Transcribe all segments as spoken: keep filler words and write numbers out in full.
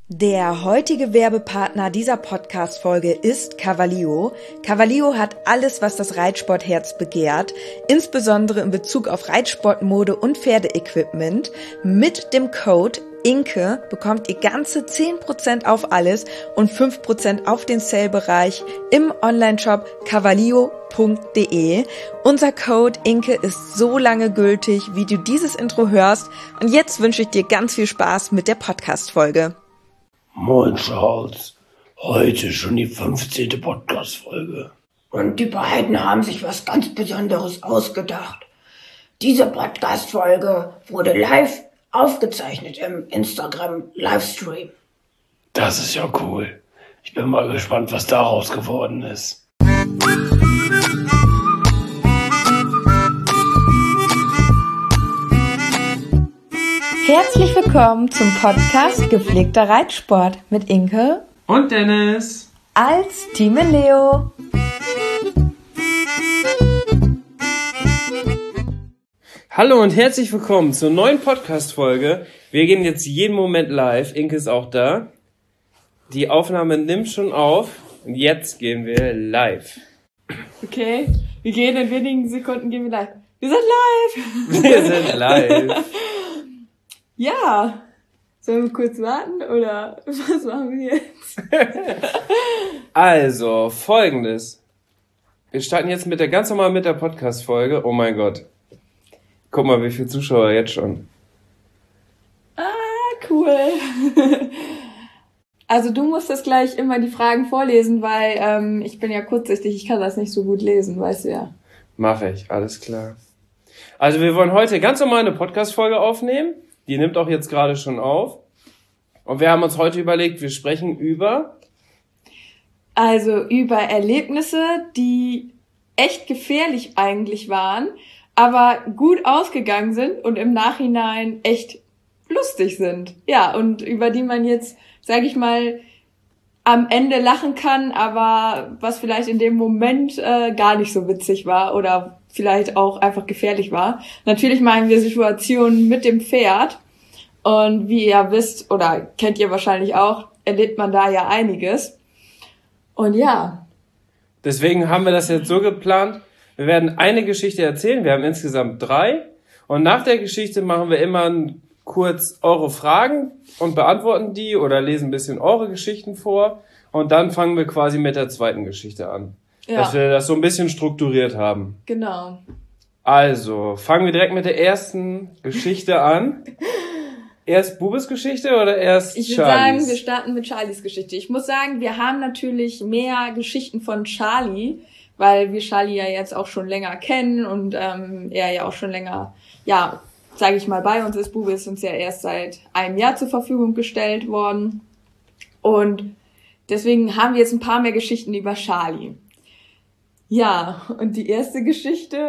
Der heutige Werbepartner dieser Podcast-Folge ist Cavallio. Cavallio hat alles, was das Reitsportherz begehrt, insbesondere in Bezug auf Reitsportmode und Pferdeequipment. Mit dem Code Inke bekommt ihr ganze zehn Prozent auf alles und fünf Prozent auf den Sale-Bereich im Onlineshop cavallio punkt de. Unser Code Inke ist so lange gültig, wie du dieses Intro hörst. Und jetzt wünsche ich dir ganz viel Spaß mit der Podcast-Folge. Moin Charles, heute schon die fünfzehnte Podcast-Folge. Und die beiden haben sich was ganz Besonderes ausgedacht. Diese Podcast-Folge wurde live aufgezeichnet im Instagram-Livestream. Das ist ja cool. Ich bin mal gespannt, was daraus geworden ist. Herzlich willkommen zum Podcast Gepflegter Reitsport mit Inke und Dennis als Team Leo. Hallo und herzlich willkommen zur neuen Podcast-Folge. Wir gehen jetzt jeden Moment live. Inke ist auch da. Die Aufnahme nimmt schon auf und jetzt gehen wir live. Okay, wir gehen in wenigen Sekunden gehen wir live. Wir sind live! Wir sind live. Ja, sollen wir kurz warten oder was machen wir jetzt? Also, Folgendes. Wir starten jetzt mit der ganz normal mit der Podcast-Folge. Oh mein Gott. Guck mal, wie viele Zuschauer jetzt schon. Ah, cool. Also du musst das gleich immer die Fragen vorlesen, weil ähm, ich bin ja kurzsichtig, ich kann das nicht so gut lesen, weißt du ja. Mache ich, alles klar. Also wir wollen heute ganz normal eine Podcast-Folge aufnehmen. Die nimmt auch jetzt gerade schon auf. Und wir haben uns heute überlegt, wir sprechen über... Also über Erlebnisse, die echt gefährlich eigentlich waren, aber gut ausgegangen sind und im Nachhinein echt lustig sind. Ja, und über die man jetzt, sage ich mal, am Ende lachen kann, aber was vielleicht in dem Moment äh, gar nicht so witzig war oder vielleicht auch einfach gefährlich war. Natürlich machen wir Situationen mit dem Pferd und wie ihr wisst oder kennt ihr wahrscheinlich auch, erlebt man da ja einiges. Und ja. Deswegen haben wir das jetzt so geplant, wir werden eine Geschichte erzählen, wir haben insgesamt drei und nach der Geschichte machen wir immer kurz eure Fragen und beantworten die oder lesen ein bisschen eure Geschichten vor und dann fangen wir quasi mit der zweiten Geschichte an. Ja. Dass wir das so ein bisschen strukturiert haben. Genau. Also, fangen wir direkt mit der ersten Geschichte an. Erst Bubes Geschichte oder erst Ich Charlies? würde sagen, wir starten mit Charlies Geschichte. Ich muss sagen, wir haben natürlich mehr Geschichten von Charlie, weil wir Charlie ja jetzt auch schon länger kennen und ähm, er ja auch schon länger, ja, sage ich mal, bei uns ist. Bube ist uns ja erst seit einem Jahr zur Verfügung gestellt worden. Und deswegen haben wir jetzt ein paar mehr Geschichten über Charlie. Ja, und die erste Geschichte,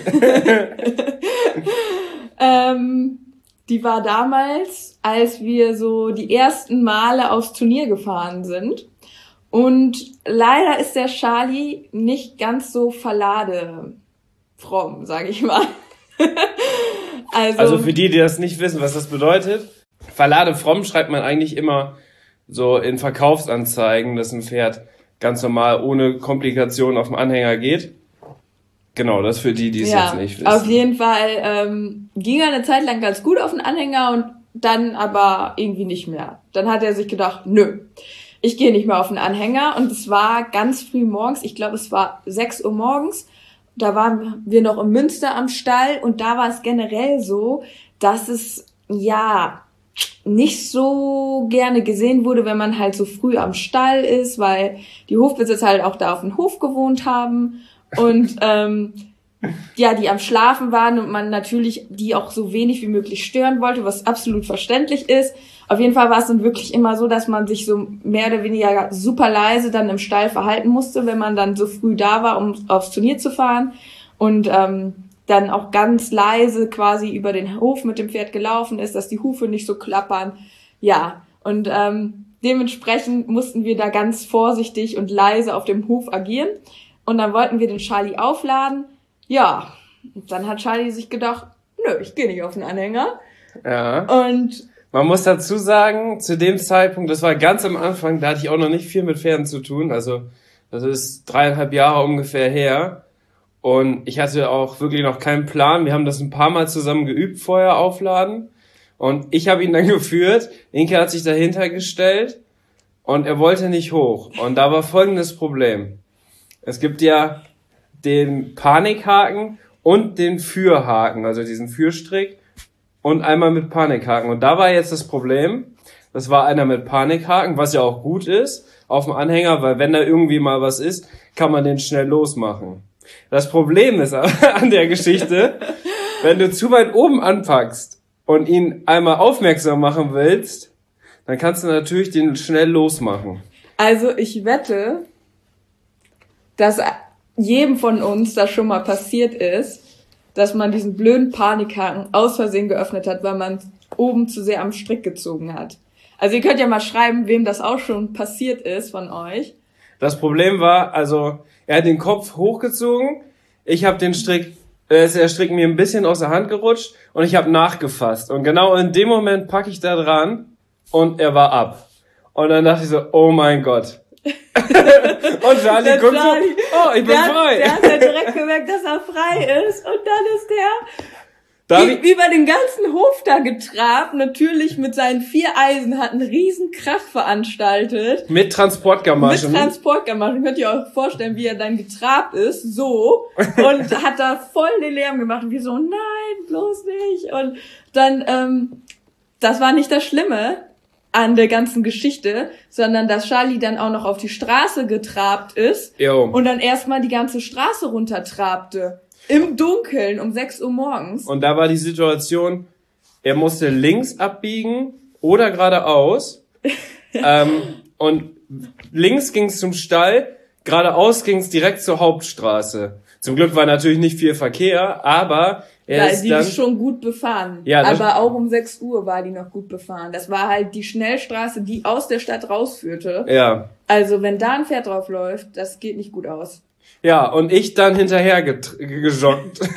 ähm, die war damals, als wir so die ersten Male aufs Turnier gefahren sind. Und leider ist der Charlie nicht ganz so verladefromm, sage ich mal. also, also für die, die das nicht wissen, was das bedeutet, verladefromm schreibt man eigentlich immer so in Verkaufsanzeigen, dass ein Pferd ganz normal ohne Komplikationen auf dem Anhänger geht. Genau, das für die, die es ja, jetzt nicht wissen. Auf jeden Fall ähm, ging er eine Zeit lang ganz gut auf den Anhänger und dann aber irgendwie nicht mehr. Dann hat er sich gedacht, nö, ich gehe nicht mehr auf den Anhänger. Und es war ganz früh morgens, ich glaube es war sechs Uhr morgens, da waren wir noch in Münster am Stall und da war es generell so, dass es ja nicht so gerne gesehen wurde, wenn man halt so früh am Stall ist, weil die Hofbesitzer halt auch da auf dem Hof gewohnt haben und ähm, ja, die am Schlafen waren und man natürlich die auch so wenig wie möglich stören wollte, was absolut verständlich ist. Auf jeden Fall war es dann wirklich immer so, dass man sich so mehr oder weniger super leise dann im Stall verhalten musste, wenn man dann so früh da war, um aufs Turnier zu fahren und ähm, dann auch ganz leise quasi über den Hof mit dem Pferd gelaufen ist, dass die Hufe nicht so klappern. Ja, und ähm, dementsprechend mussten wir da ganz vorsichtig und leise auf dem Hof agieren. Und dann wollten wir den Charlie aufladen. Ja, dann hat Charlie sich gedacht, nö, ich gehe nicht auf den Anhänger. Ja. Und Man muss dazu sagen, zu dem Zeitpunkt, das war ganz am Anfang, da hatte ich auch noch nicht viel mit Pferden zu tun. Also das ist dreieinhalb Jahre ungefähr her. Und ich hatte auch wirklich noch keinen Plan. Wir haben das ein paar Mal zusammen geübt, vorher aufladen. Und ich habe ihn dann geführt. Inke hat sich dahinter gestellt und er wollte nicht hoch. Und da war folgendes Problem. Es gibt ja den Panikhaken und den Führhaken, also diesen Führstrick. Und einmal mit Panikhaken. Und da war jetzt das Problem, das war einer mit Panikhaken, was ja auch gut ist, auf dem Anhänger, weil wenn da irgendwie mal was ist, kann man den schnell losmachen. Das Problem ist aber an der Geschichte, wenn du zu weit oben anpackst und ihn einmal aufmerksam machen willst, dann kannst du natürlich den schnell losmachen. Also ich wette, dass jedem von uns das schon mal passiert ist, dass man diesen blöden Panikhaken aus Versehen geöffnet hat, weil man oben zu sehr am Strick gezogen hat. Also ihr könnt ja mal schreiben, wem das auch schon passiert ist von euch. Das Problem war, also er hat den Kopf hochgezogen, ich habe den Strick, äh, ist der Strick mir ein bisschen aus der Hand gerutscht und ich habe nachgefasst. Und genau in dem Moment packe ich da dran und er war ab. Und dann dachte ich so, oh mein Gott. Und Charlie guckt so, oh, ich bin der, frei. Der hat ja direkt gemerkt, dass er frei ist. Und dann ist der Darf wie, ich? über den ganzen Hof da getrabt. Natürlich mit seinen vier Eisen, hat einen riesen Krach veranstaltet. Mit Transportgamaschen. Mit Transportgamaschen. Könnt ihr euch vorstellen, wie er dann getrabt ist, so. Und hat da voll den Lärm gemacht. Und wir so, nein, bloß nicht. Und dann, ähm, das war nicht das Schlimme an der ganzen Geschichte, sondern dass Charlie dann auch noch auf die Straße getrabt ist Jo. und dann erstmal die ganze Straße runtertrabte. Im Dunkeln um sechs Uhr morgens. Und da war die Situation, er musste links abbiegen oder geradeaus. ähm, und links ging's zum Stall, geradeaus ging's direkt zur Hauptstraße. Zum Glück war natürlich nicht viel Verkehr, aber er Ja, ist die dann... ist schon gut befahren. Ja, das- aber auch um sechs Uhr war die noch gut befahren. Das war halt die Schnellstraße, die aus der Stadt rausführte. Ja. Also wenn da ein Pferd drauf läuft, das geht nicht gut aus. Ja, und ich dann hinterher get- gejoggt. und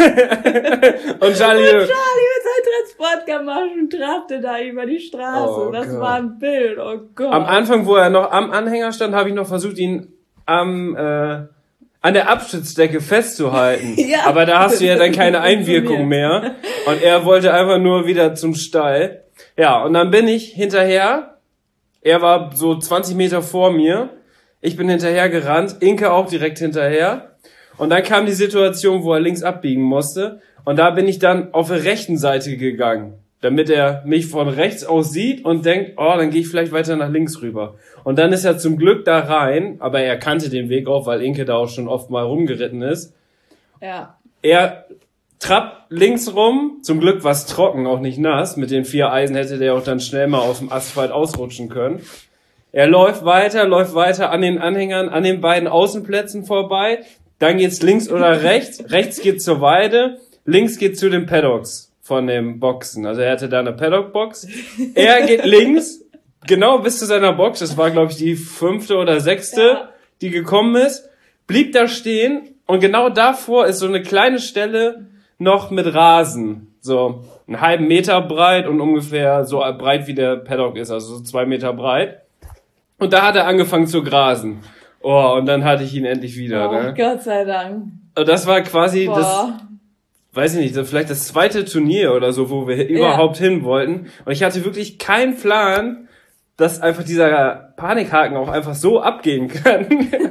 Charlie... Und Charlie mit seinen Transportgamaschen trabte da über die Straße. Oh das Gott. war ein Bild, oh Gott. Am Anfang, wo er noch am Anhänger stand, habe ich noch versucht, ihn am... Äh, an der Abstützdecke festzuhalten. Ja. Aber da hast du ja dann keine Das Einwirkung funktioniert. mehr. Und er wollte einfach nur wieder zum Stall. Ja, und dann bin ich hinterher. Er war so zwanzig Meter vor mir. Ich bin hinterher gerannt. Inke auch direkt hinterher. Und dann kam die Situation, wo er links abbiegen musste. Und da bin ich dann auf der rechten Seite gegangen, damit er mich von rechts aus sieht und denkt, oh, dann gehe ich vielleicht weiter nach links rüber. Und dann ist er zum Glück da rein, aber er kannte den Weg auch, weil Inke da auch schon oft mal rumgeritten ist. Ja. Er trappt links rum, zum Glück war es trocken, auch nicht nass. Mit den vier Eisen hätte der auch dann schnell mal auf dem Asphalt ausrutschen können. Er läuft weiter, läuft weiter an den Anhängern, an den beiden Außenplätzen vorbei. Dann geht's links oder rechts. Rechts geht's zur Weide, links geht's zu den Paddocks von dem Boxen. Also er hatte da eine Paddock-Box. Er geht links, genau bis zu seiner Box. Das war, glaube ich, die fünfte oder sechste, Ja. die gekommen ist. Blieb da stehen und genau davor ist so eine kleine Stelle noch mit Rasen. So einen halben Meter breit und ungefähr so breit wie der Paddock ist, also so zwei Meter breit. Und da hat er angefangen zu grasen. Oh, und dann hatte ich ihn endlich wieder. Oh, Ne? Gott sei Dank. Und das war quasi das... Boah. weiß ich nicht, das vielleicht das zweite Turnier oder so, wo wir überhaupt hin wollten. Und ich hatte wirklich keinen Plan, dass einfach dieser Panikhaken auch einfach so abgehen kann.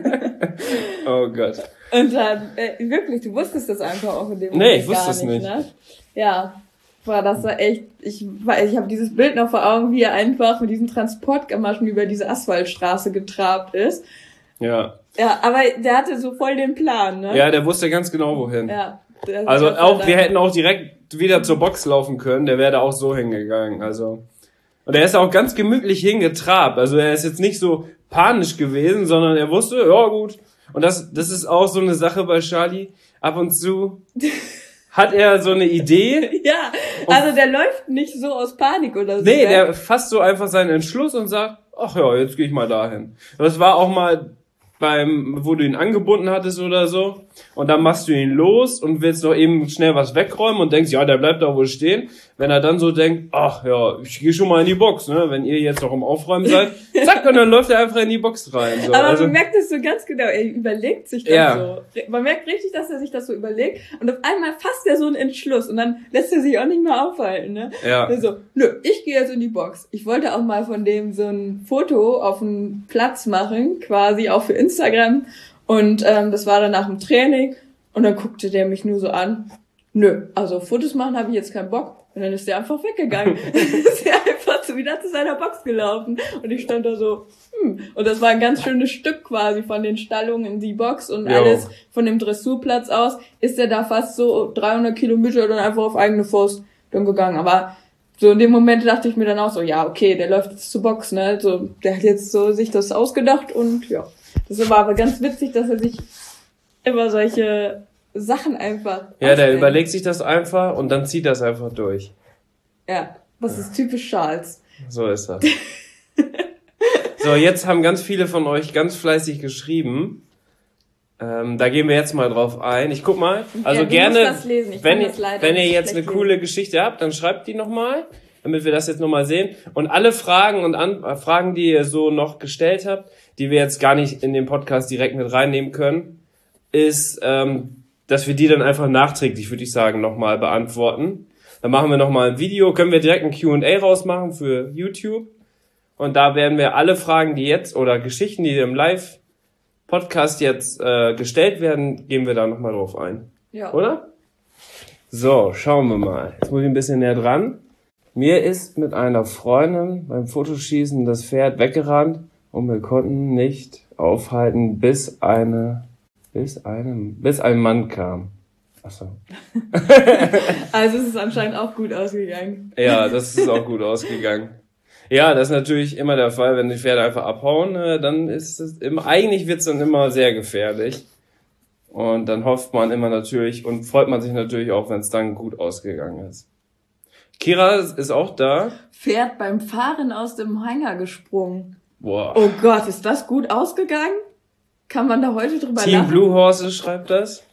Oh Gott. Und dann, äh, wirklich, du wusstest das einfach auch in dem Nee, Moment ich wusste gar es nicht. Ne? Ja, war das war echt, ich weiß, ich habe dieses Bild noch vor Augen, wie er einfach mit diesen Transportgamaschen über diese Asphaltstraße getrabt ist. Ja. Ja, aber der hatte so voll den Plan, ne? Ja, der wusste ganz genau, wohin. Ja. der- Also Gott sei auch, wir Dank. hätten auch direkt wieder zur Box laufen können, der wäre da auch so hingegangen, also. Und er ist auch ganz gemütlich hingetrabt, also er ist jetzt nicht so panisch gewesen, sondern er wusste, ja gut. Und das, das ist auch so eine Sache bei Charlie, ab und zu hat er so eine Idee. Ja, also der läuft nicht so aus Panik oder so. Nee, ne? der fasst so einfach seinen Entschluss und sagt, ach ja, jetzt gehe ich mal dahin. Das war auch mal beim, wo du ihn angebunden hattest oder so. Und dann machst du ihn los und willst noch eben schnell was wegräumen und denkst, ja, der bleibt da wohl stehen. Wenn er dann so denkt, ach ja, ich gehe schon mal in die Box, ne? Wenn ihr jetzt noch im Aufräumen seid, zack, und dann läuft er einfach in die Box rein. So. Aber also, man merkt es so ganz genau, er überlegt sich das ja. so. Man merkt richtig, dass er sich das so überlegt und auf einmal fasst er so einen Entschluss und dann lässt er sich auch nicht mehr aufhalten, ne? Ja. Also, nö, ich gehe jetzt in die Box. Ich wollte auch mal von dem so ein Foto auf dem Platz machen, quasi auch für Instagram. Und ähm, das war dann nach dem Training und dann guckte der mich nur so an. Nö, also Fotos machen habe ich jetzt keinen Bock. Und dann ist der einfach weggegangen. ist der einfach so wieder zu seiner Box gelaufen. Und ich stand da so, hm. Und das war ein ganz schönes Stück quasi von den Stallungen in die Box und Jo. alles von dem Dressurplatz aus. Ist der da fast so dreihundert Kilometer dann einfach auf eigene Faust dann gegangen. Aber so in dem Moment dachte ich mir dann auch so, ja, okay, der läuft jetzt zur Box, ne? So, der hat jetzt so sich das ausgedacht und ja. Das war aber ganz witzig, dass er sich immer solche Sachen einfach Ja, der ausdenkt. überlegt sich das einfach und dann zieht das einfach durch. Ja, das ist typisch Charles. So ist das. So, jetzt haben ganz viele von euch ganz fleißig geschrieben. Ähm, da gehen wir jetzt mal drauf ein. Ich guck mal. Also Ja, du gerne, musst das lesen. Ich wenn, kann das leider wenn ihr nicht jetzt eine schlecht coole Geschichte habt, dann schreibt die nochmal, damit wir das jetzt nochmal sehen. Und alle Fragen und An äh, Fragen, die ihr so noch gestellt habt, die wir jetzt gar nicht in den Podcast direkt mit reinnehmen können, ist, ähm, dass wir die dann einfach nachträglich, würde ich sagen, nochmal beantworten. Dann machen wir nochmal ein Video, können wir direkt ein Q und A rausmachen für YouTube. Und da werden wir alle Fragen, die jetzt, oder Geschichten, die im Live-Podcast jetzt äh, gestellt werden, gehen wir da nochmal drauf ein. Ja. Oder? So, schauen wir mal. Jetzt muss ich ein bisschen näher dran. Mir ist mit einer Freundin beim Fotoschießen das Pferd weggerannt und wir konnten nicht aufhalten, bis eine, bis einem, bis ein Mann kam. Achso. Also es ist anscheinend auch gut ausgegangen. Ja, das ist auch gut ausgegangen. Ja, das ist natürlich immer der Fall, wenn die Pferde einfach abhauen, äh, dann ist es immer, eigentlich wird's dann immer sehr gefährlich. Und dann hofft man immer natürlich und freut man sich natürlich auch, wenn es dann gut ausgegangen ist. Kira ist auch da. Pferd beim Fahren aus dem Hänger gesprungen. Boah. Oh Gott, ist das gut ausgegangen? Kann man da heute drüber Team lachen? Blue Horses schreibt das.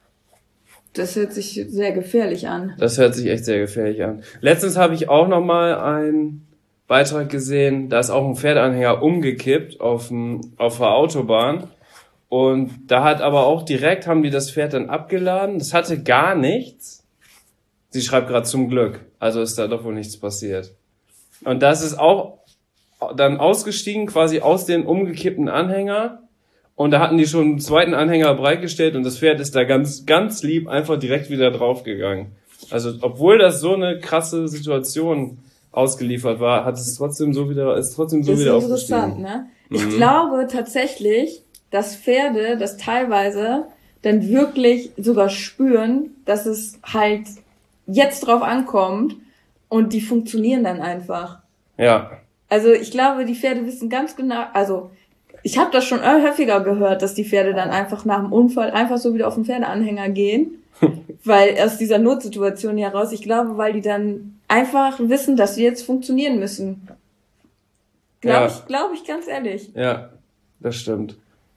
Das hört sich sehr gefährlich an. Das hört sich echt sehr gefährlich an. Letztens habe ich auch nochmal einen Beitrag gesehen, da ist auch ein Pferdeanhänger umgekippt auf, dem, auf der Autobahn. Und da hat aber auch direkt, haben die das Pferd dann abgeladen. Das hatte gar nichts. Sie schreibt gerade zum Glück. Also ist da doch wohl nichts passiert. Und das ist auch dann ausgestiegen quasi aus dem umgekippten Anhänger. Und da hatten die schon einen zweiten Anhänger bereitgestellt und das Pferd ist da ganz, ganz lieb einfach direkt wieder draufgegangen. Also, obwohl das so eine krasse Situation ausgeliefert war, hat es trotzdem so wieder, ist trotzdem so Das ist wieder interessant, aufgestiegen. ne? Ich Mhm. glaube tatsächlich, dass Pferde das teilweise dann wirklich sogar spüren, dass es halt jetzt drauf ankommt und die funktionieren dann einfach. Ja. Also ich glaube, die Pferde wissen ganz genau, also ich habe das schon häufiger gehört, dass die Pferde dann einfach nach dem Unfall einfach so wieder auf den Pferdeanhänger gehen, weil aus dieser Notsituation heraus, ich glaube, weil die dann einfach wissen, dass sie jetzt funktionieren müssen. Glaube Ja. ich, glaube ich ganz ehrlich. Ja, das stimmt.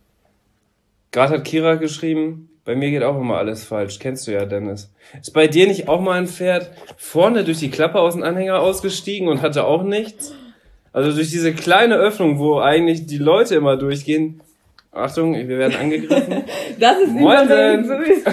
Gerade hat Kira geschrieben, bei mir geht auch immer alles falsch. Kennst du ja, Dennis. Ist bei dir nicht auch mal ein Pferd vorne durch die Klappe aus dem Anhänger ausgestiegen und hatte auch nichts? Also durch diese kleine Öffnung, wo eigentlich die Leute immer durchgehen. Achtung, wir werden angegriffen. Das ist Moin, übrigens Ben. sowieso.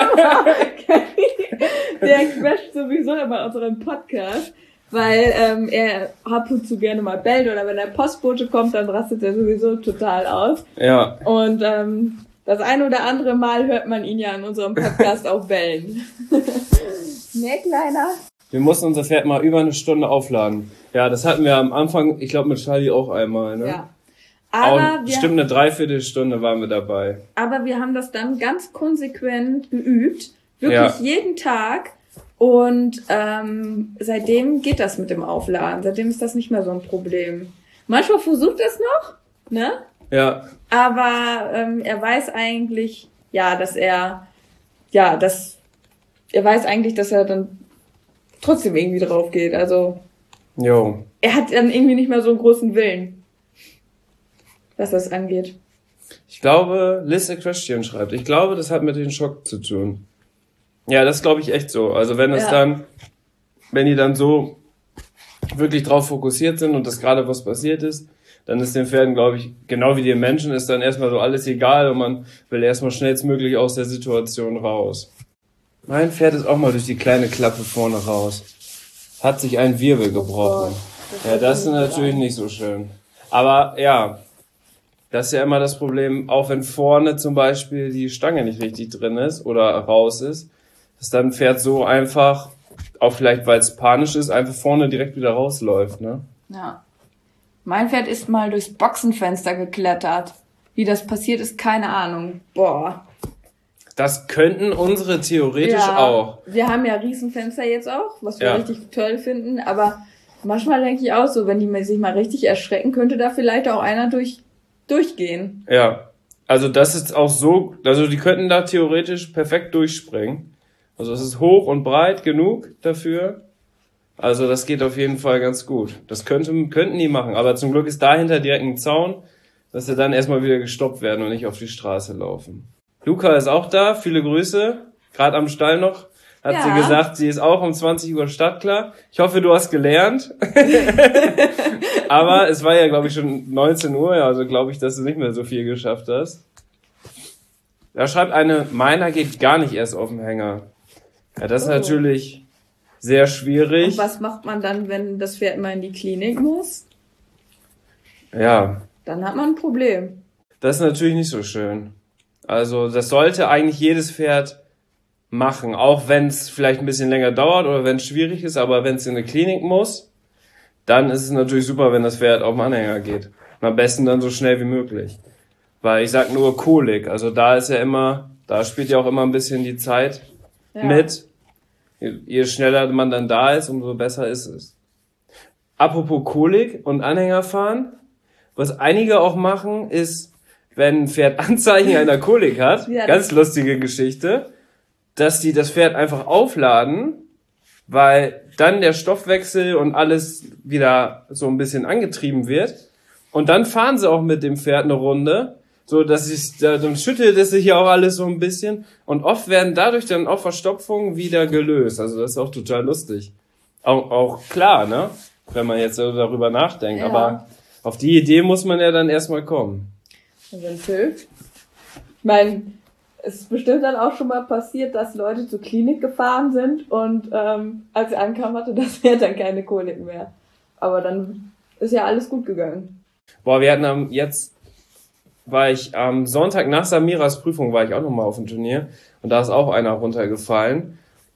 Der quetscht sowieso immer unseren Podcast, weil ähm, er ab und zu gerne mal bellt oder wenn der Postbote kommt, dann rastet er sowieso total aus. Ja, Und ähm, das ein oder andere Mal hört man ihn ja in unserem Podcast auch bellen. Ne, Kleiner? wir mussten unser Pferd mal über eine Stunde aufladen. Ja, das hatten wir am Anfang, ich glaube mit Charlie auch einmal. Ne? Ja. Aber auch wir, bestimmt eine Dreiviertelstunde waren wir dabei. aber wir haben das dann ganz konsequent geübt. Wirklich Ja. jeden Tag. Und ähm, seitdem geht das mit dem Aufladen. Seitdem ist das nicht mehr so ein Problem. Manchmal versucht er es noch, ne? Ja, Aber ähm, er weiß eigentlich, ja, dass er, ja, dass er weiß eigentlich, dass er dann trotzdem irgendwie drauf geht. Also jo. er hat dann irgendwie nicht mehr so einen großen Willen, was das angeht. Ich glaube, Liz Equestrian schreibt, ich glaube, das hat mit dem Schock zu tun. Ja, das glaube ich echt so. Also wenn es Ja. dann, wenn die dann so wirklich drauf fokussiert sind und das gerade was passiert ist, dann ist den Pferden, glaube ich, genau wie den Menschen, ist dann erstmal so alles egal und man will erstmal schnellstmöglich aus der Situation raus. Mein Pferd ist auch mal durch die kleine Klappe vorne raus. Hat sich ein Wirbel gebrochen. Ja, das ist natürlich nicht so schön. Aber ja, das ist ja immer das Problem, auch wenn vorne zum Beispiel die Stange nicht richtig drin ist oder raus ist, dass dann ein Pferd so einfach, auch vielleicht weil es panisch ist, einfach vorne direkt wieder rausläuft, ne? Ja. Mein Pferd ist mal durchs Boxenfenster geklettert. Wie das passiert ist, keine Ahnung. Boah. Das könnten unsere theoretisch Ja, auch. Wir haben ja Riesenfenster jetzt auch, was wir Ja. richtig toll finden. Aber manchmal denke ich auch so, wenn die sich mal richtig erschrecken, könnte da vielleicht auch einer durch durchgehen. Ja, also das ist auch so, also die könnten da theoretisch perfekt durchspringen. Also es ist hoch und breit genug dafür. Also das geht auf jeden Fall ganz gut. Das könnten, könnten die machen, aber zum Glück ist dahinter direkt ein Zaun, dass sie dann erstmal wieder gestoppt werden und nicht auf die Straße laufen. Luca ist auch da, viele Grüße, gerade am Stall noch. Hat Ja. sie gesagt, sie ist auch um zwanzig Uhr startklar. Ich hoffe, du hast gelernt. Aber es war ja, glaube ich, schon neunzehn Uhr, also glaube ich, dass du nicht mehr so viel geschafft hast. Da schreibt eine, meiner geht gar nicht erst auf den Hänger. Ja, das ist Oh. natürlich sehr schwierig. Und was macht man dann, wenn das Pferd mal in die Klinik muss? Ja, Dann hat man ein Problem. das ist natürlich nicht so schön. Also das sollte eigentlich jedes Pferd machen, auch wenn es vielleicht ein bisschen länger dauert oder wenn es schwierig ist, aber wenn es in eine Klinik muss, dann ist es natürlich super, wenn das Pferd auf den Anhänger geht. Und am besten dann so schnell wie möglich. Weil ich sag nur Kolik, also da ist ja immer, da spielt ja auch immer ein bisschen die Zeit Ja. mit. Je, je schneller man dann da ist, umso besser ist es. Apropos Kolik und Anhängerfahren, was einige auch machen, ist, wenn ein Pferd Anzeichen einer Kolik hat, Ja, ganz lustige Geschichte, dass die das Pferd einfach aufladen, weil dann der Stoffwechsel und alles wieder so ein bisschen angetrieben wird. Und dann fahren sie auch mit dem Pferd eine Runde, so dass sich, dann schüttelt es sich ja auch alles so ein bisschen. Und oft werden dadurch dann auch Verstopfungen wieder gelöst. Also das ist auch total lustig. Auch, auch klar, ne? Wenn man jetzt so darüber nachdenkt. Ja. Aber auf die Idee muss man ja dann erstmal kommen. Und wenn es hilft. Ich meine, es ist bestimmt dann auch schon mal passiert, dass Leute zur Klinik gefahren sind und ähm, als sie ankamen, hatte das Pferd dann keine Kolik mehr. Aber dann ist ja alles gut gegangen. Boah, wir hatten am, jetzt war ich am Sonntag nach Samiras Prüfung, war ich auch nochmal auf dem Turnier und da ist auch einer runtergefallen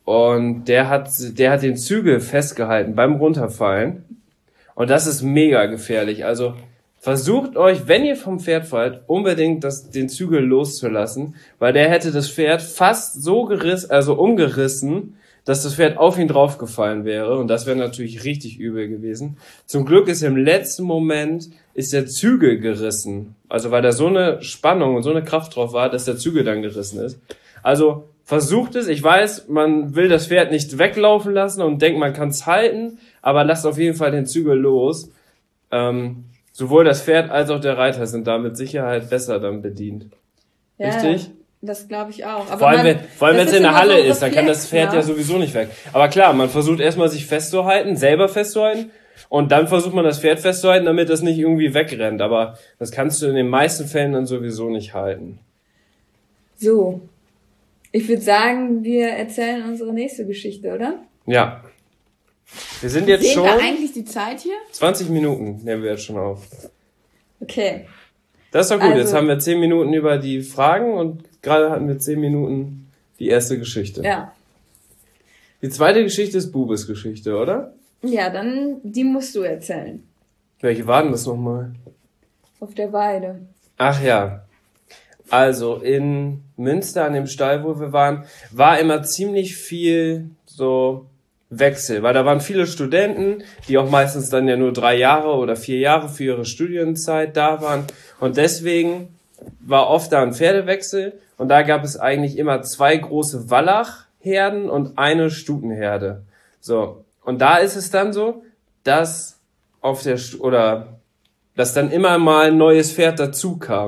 und der hat, der hat den Zügel festgehalten beim Runterfallen und das ist mega gefährlich. Also versucht euch, wenn ihr vom Pferd fallt, unbedingt das, den Zügel loszulassen, weil der hätte das Pferd fast so gerissen, also umgerissen, dass das Pferd auf ihn draufgefallen wäre und das wäre natürlich richtig übel gewesen. Zum Glück ist im letzten Moment ist der Zügel gerissen, also weil da so eine Spannung und so eine Kraft drauf war, dass der Zügel dann gerissen ist. Also versucht es, ich weiß, man will das Pferd nicht weglaufen lassen und denkt, man kann es halten, aber lasst auf jeden Fall den Zügel los. Ähm, sowohl das Pferd als auch der Reiter sind da mit Sicherheit besser dann bedient. Ja, Richtig? das glaube ich auch. Aber Vor allem, man- wenn, vor allem das wenn es in der immer Halle so ist, dann kann das Reflex, Pferd ne? ja sowieso nicht weg. Aber klar, man versucht erstmal sich festzuhalten, selber festzuhalten und dann versucht man das Pferd festzuhalten, damit das nicht irgendwie wegrennt. Aber das kannst du in den meisten Fällen dann sowieso nicht halten. So. Ich würde sagen, wir erzählen unsere nächste Geschichte, oder? Ja. Wir sind jetzt Sehen schon wir eigentlich die Zeit hier? zwanzig Minuten, nehmen wir jetzt schon auf. Okay. Das ist doch gut, Also- jetzt haben wir zehn Minuten über die Fragen und gerade hatten wir zehn Minuten die erste Geschichte. Ja. Die zweite Geschichte ist Bubes Geschichte, oder? Ja, dann, die musst du erzählen. Welche waren das nochmal? Auf der Weide. Ach ja. Also in Münster an dem Stall, wo wir waren, war immer ziemlich viel so Wechsel, weil da waren viele Studenten, die auch meistens dann ja nur drei Jahre oder vier Jahre für ihre Studienzeit da waren und deswegen war oft da ein Pferdewechsel und da gab es eigentlich immer zwei große Wallachherden und eine Stutenherde. So. Und da ist es dann so, dass auf der, Stu- oder, dass dann immer mal ein neues Pferd dazu kam.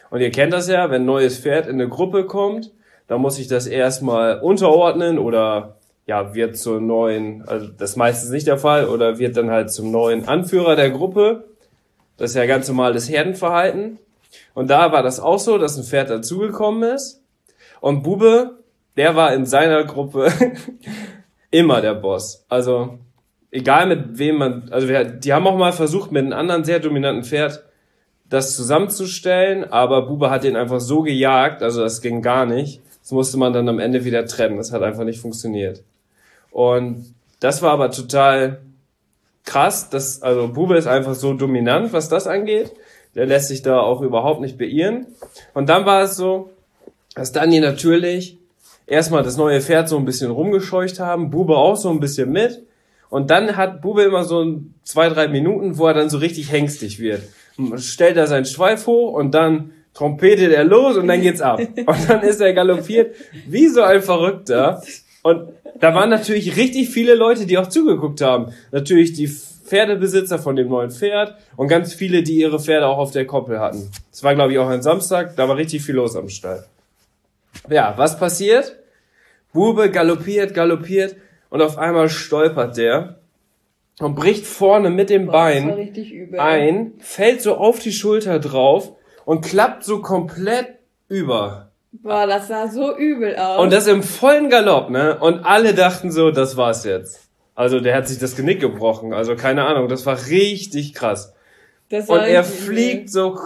Und ihr kennt das ja, wenn ein neues Pferd in eine Gruppe kommt, dann muss ich das erstmal unterordnen oder ja, wird zur neuen, also das ist meistens nicht der Fall, oder wird dann halt zum neuen Anführer der Gruppe. Das ist ja ganz normales Herdenverhalten. Und da war das auch so, dass ein Pferd dazugekommen ist. Und Bube, der war in seiner Gruppe immer der Boss. Also egal mit wem man, also wir, die haben auch mal versucht, mit einem anderen sehr dominanten Pferd das zusammenzustellen, aber Bube hat den einfach so gejagt, also das ging gar nicht. Das musste man dann am Ende wieder trennen. Das hat einfach nicht funktioniert. Und das war aber total krass. Das, also Bube ist einfach so dominant, was das angeht. Der lässt sich da auch überhaupt nicht beirren. Und dann war es so, dass Dani natürlich erstmal das neue Pferd so ein bisschen rumgescheucht haben, Bube auch so ein bisschen mit. Und dann hat Bube immer so ein, zwei, drei Minuten, wo er dann so richtig hängstig wird. Stellt er seinen Schweif hoch und dann trompetet er los und dann geht's ab. Und dann ist er galoppiert wie so ein Verrückter. Und da waren natürlich richtig viele Leute, die auch zugeguckt haben. Natürlich die Pferdebesitzer von dem neuen Pferd und ganz viele, die ihre Pferde auch auf der Koppel hatten. Das war, glaube ich, auch ein Samstag, da war richtig viel los am Stall. Ja, was passiert? Bube galoppiert, galoppiert und auf einmal stolpert der und bricht vorne mit dem Boah, Bein das war richtig übel. ein, fällt so auf die Schulter drauf und klappt so komplett über. Boah, das sah so übel aus. Und das im vollen Galopp, ne? Und alle dachten so, das war's jetzt. Also der hat sich das Genick gebrochen. Also keine Ahnung, das war richtig krass. Das war Und er richtig fliegt übel. so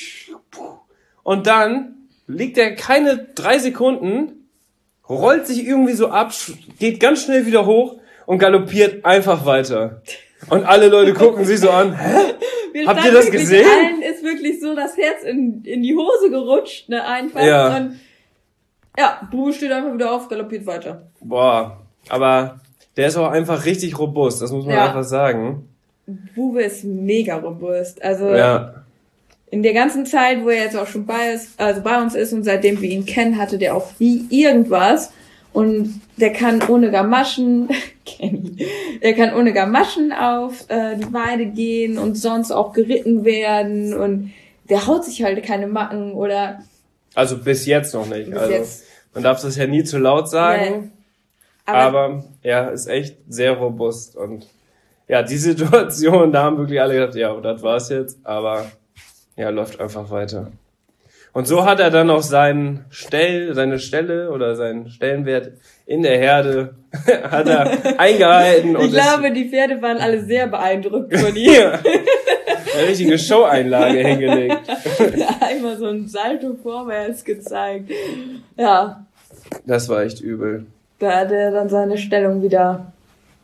und dann liegt er keine drei Sekunden, rollt sich irgendwie so ab, geht ganz schnell wieder hoch und galoppiert einfach weiter. Und alle Leute gucken sich so an, hä? Wir Habt ihr standen das wirklich, gesehen? Allen ist wirklich so das Herz in, in die Hose gerutscht, ne, einfach. Ja. Und ja, Bube steht einfach wieder auf, galoppiert weiter. Boah, aber der ist auch einfach richtig robust, das muss man Ja. einfach sagen. Bube ist mega robust. Also Ja, in der ganzen Zeit, wo er jetzt auch schon bei ist, also bei uns ist und seitdem wir ihn kennen, hatte der auch wie irgendwas. Und der kann ohne Gamaschen, Kenny, der kann ohne Gamaschen auf äh, die Weide gehen und sonst auch geritten werden und der haut sich halt keine Macken oder also bis jetzt noch nicht. bis Also jetzt. man darf das ja nie zu laut sagen, Nee. Aber, aber er ist echt sehr robust. Und ja, die Situation, da haben wirklich alle gedacht, ja, das war's jetzt, aber ja, läuft einfach weiter. Und so hat er dann auch seinen Stell, seine Stelle oder seinen Stellenwert in der Herde hat er eingehalten. Und ich glaube, die Pferde waren alle sehr beeindruckt von ihm. hier eine richtige Show-Einlage hingelegt. Einmal so ein Salto vorwärts gezeigt. Ja, Das war echt übel. da hat er dann seine Stellung wieder.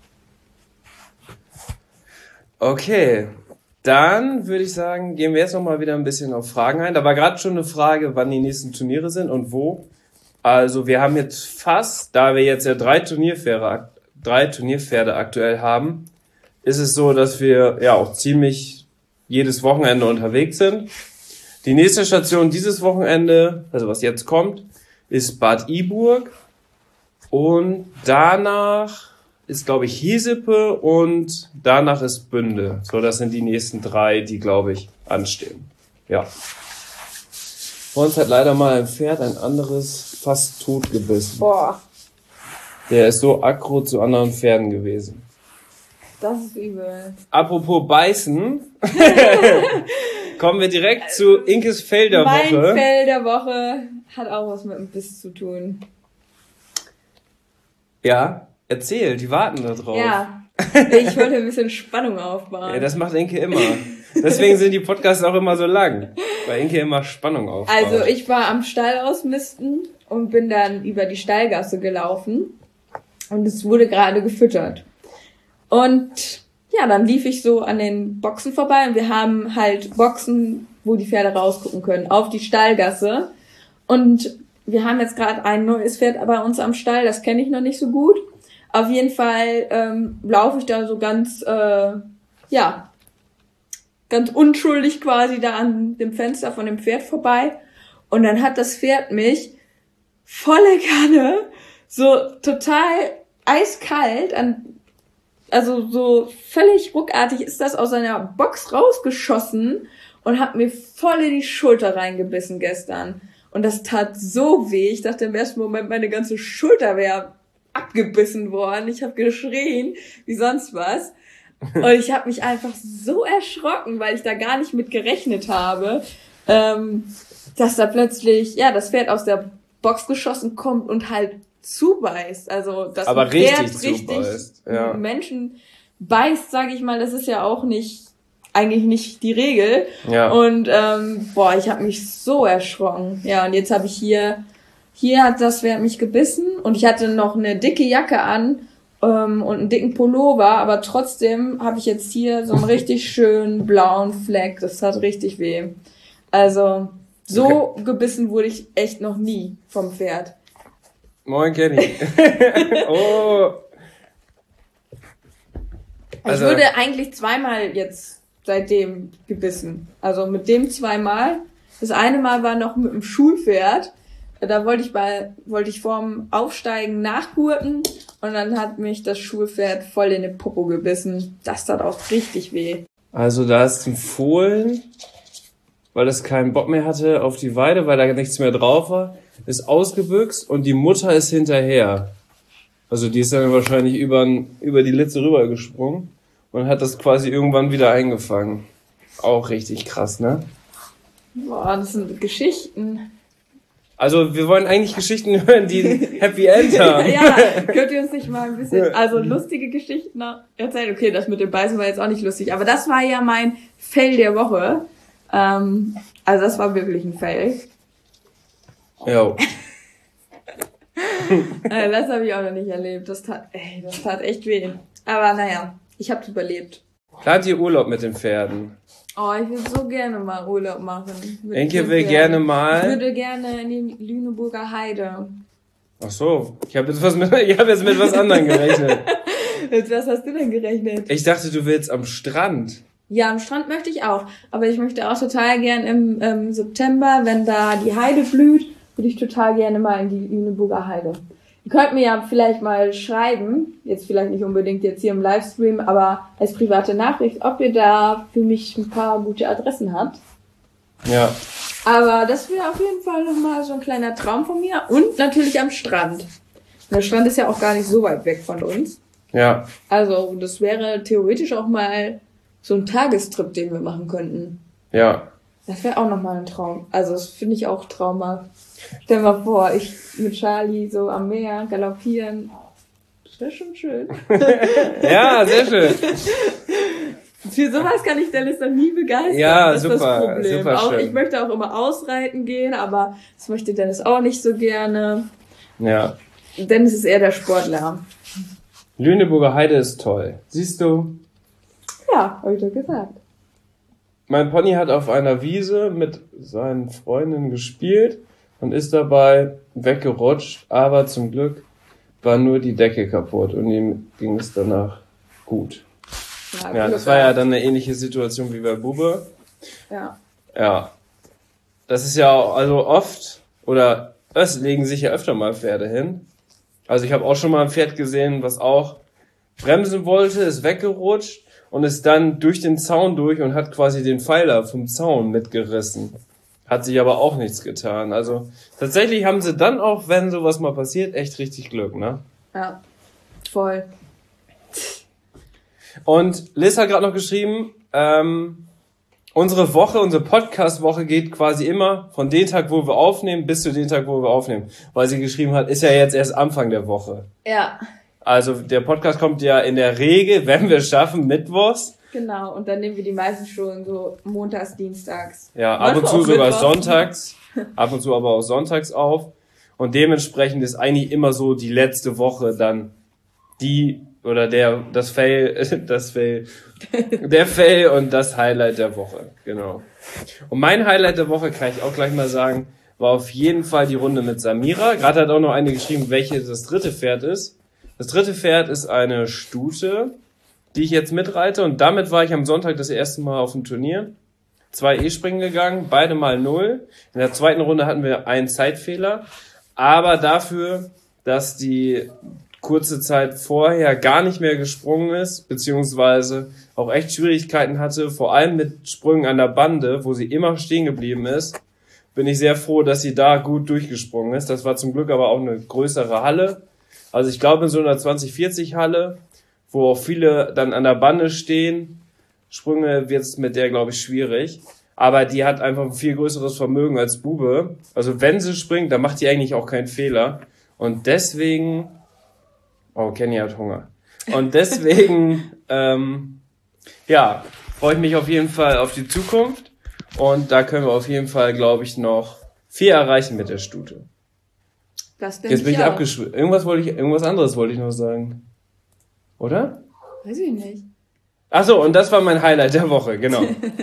Okay, dann würde ich sagen, gehen wir jetzt noch mal wieder ein bisschen auf Fragen ein. Da war gerade schon eine Frage, wann die nächsten Turniere sind und wo. Also wir haben jetzt fast, da wir jetzt ja drei Turnierpferde, drei Turnierpferde aktuell haben, ist es so, dass wir ja auch ziemlich jedes Wochenende unterwegs sind. Die nächste Station dieses Wochenende, also was jetzt kommt, ist Bad Iburg und danach ist, glaube ich, Hiesepe und danach ist Bünde. So, das sind die nächsten drei, die, glaube ich, anstehen. Ja. Vor uns hat leider mal ein Pferd ein anderes fast tot gebissen. Boah, Der ist so aggro zu anderen Pferden gewesen. das ist übel. Apropos Beißen, kommen wir direkt zu Inkes Fell der Mein Woche. Fell der Woche hat auch was mit dem Biss zu tun. Ja, erzähl, die warten da drauf. Ja, ich wollte ein bisschen Spannung aufbauen. Ja, das macht Inke immer. Deswegen sind die Podcasts auch immer so lang, weil Inke immer Spannung aufbaut. Also ich war am Stall ausmisten und bin dann über die Stallgasse gelaufen und es wurde gerade gefüttert. Und ja, dann lief ich so an den Boxen vorbei und wir haben halt Boxen, wo die Pferde rausgucken können, auf die Stallgasse. Und wir haben jetzt gerade ein neues Pferd bei uns am Stall, das kenne ich noch nicht so gut. Auf jeden Fall ähm, laufe ich da so ganz, äh, ja, ganz unschuldig quasi da an dem Fenster von dem Pferd vorbei. Und dann hat das Pferd mich volle Kanne, so total eiskalt, an, also so völlig ruckartig ist das aus seiner Box rausgeschossen und habe mir voll in die Schulter reingebissen gestern. Und das tat so weh. Ich dachte im ersten Moment, meine ganze Schulter wäre abgebissen worden. Ich habe geschrien wie sonst was. Und ich habe mich einfach so erschrocken, weil ich da gar nicht mit gerechnet habe, ähm, dass da plötzlich, ja, das Pferd aus der Box geschossen kommt und halt zubeißt. Also, dass Aber ein Pferd richtig richtig zubeißt, ja. Menschen beißt, sage ich mal, das ist ja auch nicht, eigentlich nicht die Regel. Ja. Und, ähm, boah, ich habe mich so erschrocken. Ja, und jetzt habe ich hier, hier hat das Pferd mich gebissen und ich hatte noch eine dicke Jacke an, ähm, und einen dicken Pullover, aber trotzdem habe ich jetzt hier so einen richtig schönen blauen Fleck. Das tat richtig weh. Also, so okay. Gebissen wurde ich echt noch nie vom Pferd. Moin, Kenny. Oh. Also, ich wurde eigentlich zweimal jetzt seitdem gebissen. Also mit dem zweimal. Das eine Mal war noch mit dem Schulpferd. Da wollte ich bei, wollte ich vorm Aufsteigen nachgurten und dann hat mich das Schulpferd voll in den Popo gebissen. Das tat auch richtig weh. Also da ist ein Fohlen, weil es keinen Bock mehr hatte auf die Weide, weil da nichts mehr drauf war, ist ausgebüxt und die Mutter ist hinterher. Also die ist dann wahrscheinlich über, über die Litze rübergesprungen und hat das quasi irgendwann wieder eingefangen. Auch richtig krass, ne? Boah, das sind Geschichten. Also wir wollen eigentlich Geschichten hören, die ein Happy End haben. Ja, könnt ihr uns nicht mal ein bisschen, also lustige Geschichten erzählen? Okay, das mit dem Beißen war jetzt auch nicht lustig, aber das war ja mein Fail der Woche. Ähm, also das war wirklich ein Fail. Jo. äh, das habe ich auch noch nicht erlebt. Das tat, ey, das tat echt weh. Aber naja, ich hab's überlebt. Plant ihr Urlaub mit den Pferden? Oh, ich würde so gerne mal Urlaub machen. Enke will gerne mal. Ich würde gerne in die Lüneburger Heide. Ach so, ich habe jetzt was mit, ich habe jetzt mit was anderem gerechnet. Mit was hast du denn gerechnet? Ich dachte, du willst am Strand. Ja, am Strand möchte ich auch. Aber ich möchte auch total gern im ähm, September, wenn da die Heide blüht, würde ich total gerne mal in die Lüneburger Heide. Ihr könnt mir ja vielleicht mal schreiben, jetzt vielleicht nicht unbedingt jetzt hier im Livestream, aber als private Nachricht, ob ihr da für mich ein paar gute Adressen habt. Ja. Aber das wäre auf jeden Fall nochmal so ein kleiner Traum von mir. Und natürlich am Strand. Der Strand ist ja auch gar nicht so weit weg von uns. Ja. Also das wäre theoretisch auch mal so ein Tagestrip, den wir machen könnten. Ja. Das wäre auch nochmal ein Traum. Also das finde ich auch traumhaft. Stell mal vor, ich mit Charlie so am Meer galoppieren. Das wäre schon schön. Ja, sehr schön. Für sowas kann ich Dennis noch nie begeistern. Ja, das super, ist das Problem. super Auch, schön. ich möchte auch immer ausreiten gehen, aber das möchte Dennis auch nicht so gerne. Ja. Dennis ist eher der Sportler. Lüneburger Heide ist toll. Siehst du? Ja, habe ich doch gesagt. Mein Pony hat auf einer Wiese mit seinen Freundinnen gespielt und ist dabei weggerutscht, aber zum Glück war nur die Decke kaputt und ihm ging es danach gut. Ja, Ja, das war ja dann eine ähnliche Situation wie bei Bube. Ja. Ja. Das ist ja auch, also oft, oder es legen sich ja öfter mal Pferde hin. Also ich habe auch schon mal ein Pferd gesehen, was auch bremsen wollte, ist weggerutscht und ist dann durch den Zaun durch und hat quasi den Pfeiler vom Zaun mitgerissen. Hat sich aber auch nichts getan. Also tatsächlich haben sie dann auch, wenn sowas mal passiert, echt richtig Glück, ne? Ja, voll. Und Liz hat gerade noch geschrieben, ähm, unsere Woche, unsere Podcast-Woche geht quasi immer von dem Tag, wo wir aufnehmen, bis zu dem Tag, wo wir aufnehmen. Weil sie geschrieben hat, ist ja jetzt erst Anfang der Woche. Ja. Also der Podcast kommt ja in der Regel, wenn wir es schaffen, mittwochs. Genau, und dann nehmen wir die meisten schon so montags, dienstags. Ja, ab und Manchmal zu auch sogar mittwochs. sonntags, ab und zu aber auch sonntags auf. Und dementsprechend ist eigentlich immer so die letzte Woche dann die oder der, das Fail, das Fail, der Fail und das Highlight der Woche, genau. Und mein Highlight der Woche, kann ich auch gleich mal sagen, war auf jeden Fall die Runde mit Samira. Gerade hat auch noch eine geschrieben, welches das dritte Pferd ist. Das dritte Pferd ist eine Stute, die ich jetzt mitreite und damit war ich am Sonntag das erste Mal auf dem Turnier. Zwei E-Springen gegangen, beide mal null. In der zweiten Runde hatten wir einen Zeitfehler, aber dafür, dass die kurze Zeit vorher gar nicht mehr gesprungen ist, beziehungsweise auch echt Schwierigkeiten hatte, vor allem mit Sprüngen an der Bande, wo sie immer stehen geblieben ist, bin ich sehr froh, dass sie da gut durchgesprungen ist. Das war zum Glück aber auch eine größere Halle. Also ich glaube in so einer zwanzig vierzig Halle, wo auch viele dann an der Bande stehen, Sprünge wird's mit der, glaube ich, schwierig. Aber die hat einfach ein viel größeres Vermögen als Bube. Also wenn sie springt, dann macht die eigentlich auch keinen Fehler. Und deswegen... Oh, Kenny hat Hunger. Und deswegen, ähm, ja, freue ich mich auf jeden Fall auf die Zukunft. Und da können wir auf jeden Fall, glaube ich, noch viel erreichen mit der Stute. Das denke Jetzt bin ich, ich auch. abgeschwitzt. Irgendwas wollte ich, irgendwas anderes wollte ich noch sagen. Oder? Weiß ich nicht. Ach so, und das war mein Highlight der Woche, genau.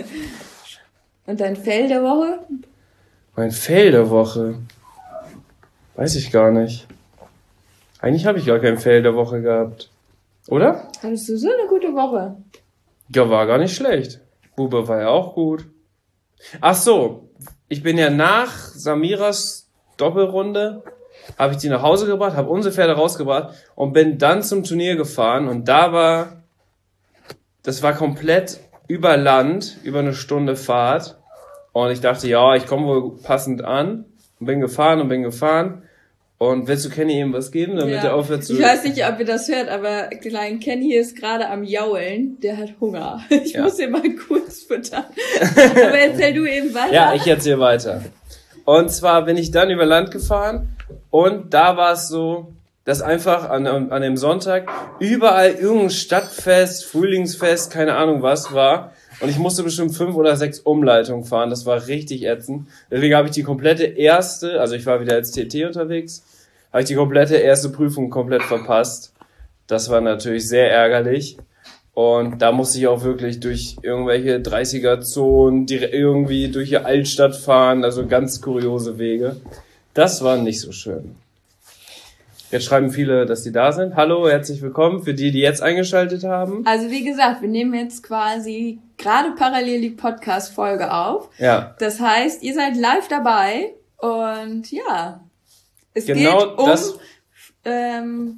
Und dein Fail der Woche? Mein Fail der Woche? Weiß ich gar nicht. Eigentlich habe ich gar keinen Fail der Woche gehabt. Oder? Hattest du so eine gute Woche? Ja, war gar nicht schlecht. Bube war ja auch gut. Ach so, ich bin ja nach Samiras Doppelrunde, habe ich die nach Hause gebracht, habe unsere Pferde rausgebracht und bin dann zum Turnier gefahren. Und da war, das war komplett über Land, über eine Stunde Fahrt. Und ich dachte, ja, ich komme wohl passend an. Und bin gefahren und bin gefahren. Und willst du Kenny eben was geben, damit Ja. er aufhört zu... Ich weiß nicht, ob ihr das hört, aber klein Kenny ist gerade am Jaulen. Der hat Hunger. Ich Ja. muss ihn mal kurz füttern. Aber erzähl du eben weiter. Ja, ich erzähle weiter. Und zwar bin ich dann über Land gefahren und da war es so, dass einfach an, an dem Sonntag überall irgendein Stadtfest, Frühlingsfest, keine Ahnung was war. Und ich musste bestimmt fünf oder sechs Umleitungen fahren. Das war richtig ätzend. Deswegen habe ich die komplette erste, also ich war wieder als T T unterwegs, habe ich die komplette erste Prüfung komplett verpasst. Das war natürlich sehr ärgerlich. Und da musste ich auch wirklich durch irgendwelche dreißiger-Zonen, irgendwie durch die Altstadt fahren, also ganz kuriose Wege. Das war nicht so schön. Jetzt schreiben viele, dass die da sind. Hallo, herzlich willkommen für die, die jetzt eingeschaltet haben. Also wie gesagt, wir nehmen jetzt quasi gerade parallel die Podcast-Folge auf. Ja. Das heißt, ihr seid live dabei und ja, es Genau geht um das- ähm,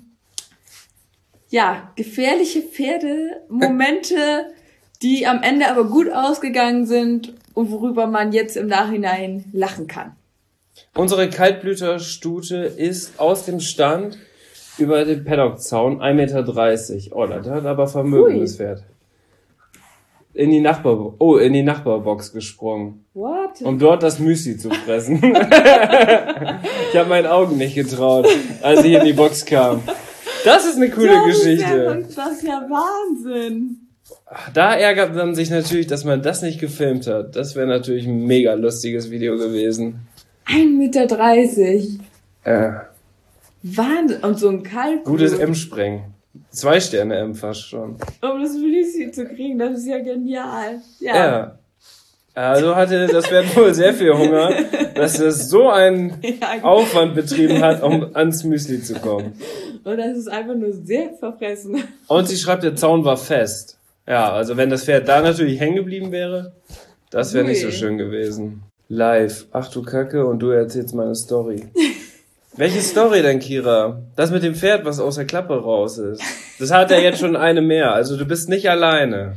ja, gefährliche Pferdemomente, die am Ende aber gut ausgegangen sind und worüber man jetzt im Nachhinein lachen kann. Unsere Kaltblüterstute ist aus dem Stand über den Paddockzaun ein Meter dreißig. Oh, das hat aber Vermögen, Ui. das Pferd. In die Nachbar, oh, in die Nachbarbox gesprungen. What? Um dort das Müsli zu fressen. Ich habe meinen Augen nicht getraut, als ich in die Box kam. Das ist eine coole das Geschichte. Ist ja, das ist ja Wahnsinn. Da ärgert man sich natürlich, dass man das nicht gefilmt hat. Das wäre natürlich ein mega lustiges Video gewesen. ein Meter dreißig. Äh, Wahnsinn. Und so ein Kalb. gutes M-Sprengen. Zwei Sterne M fast schon. Um das Müsli zu kriegen, das ist ja genial. Ja. Ja. Also hatte das Pferd wohl sehr viel Hunger, dass es so einen Ja. Aufwand betrieben hat, um ans Müsli zu kommen. Und das ist einfach nur sehr verfressen. Und sie schreibt, der Zaun war fest. Ja, also wenn das Pferd da natürlich hängen geblieben wäre, das wäre nicht so Ui. schön gewesen. Live. Ach du Kacke, und du erzählst meine Story. Welche Story denn, Kira? Das mit dem Pferd, was aus der Klappe raus ist. Das hat ja jetzt schon eine mehr, also du bist nicht alleine.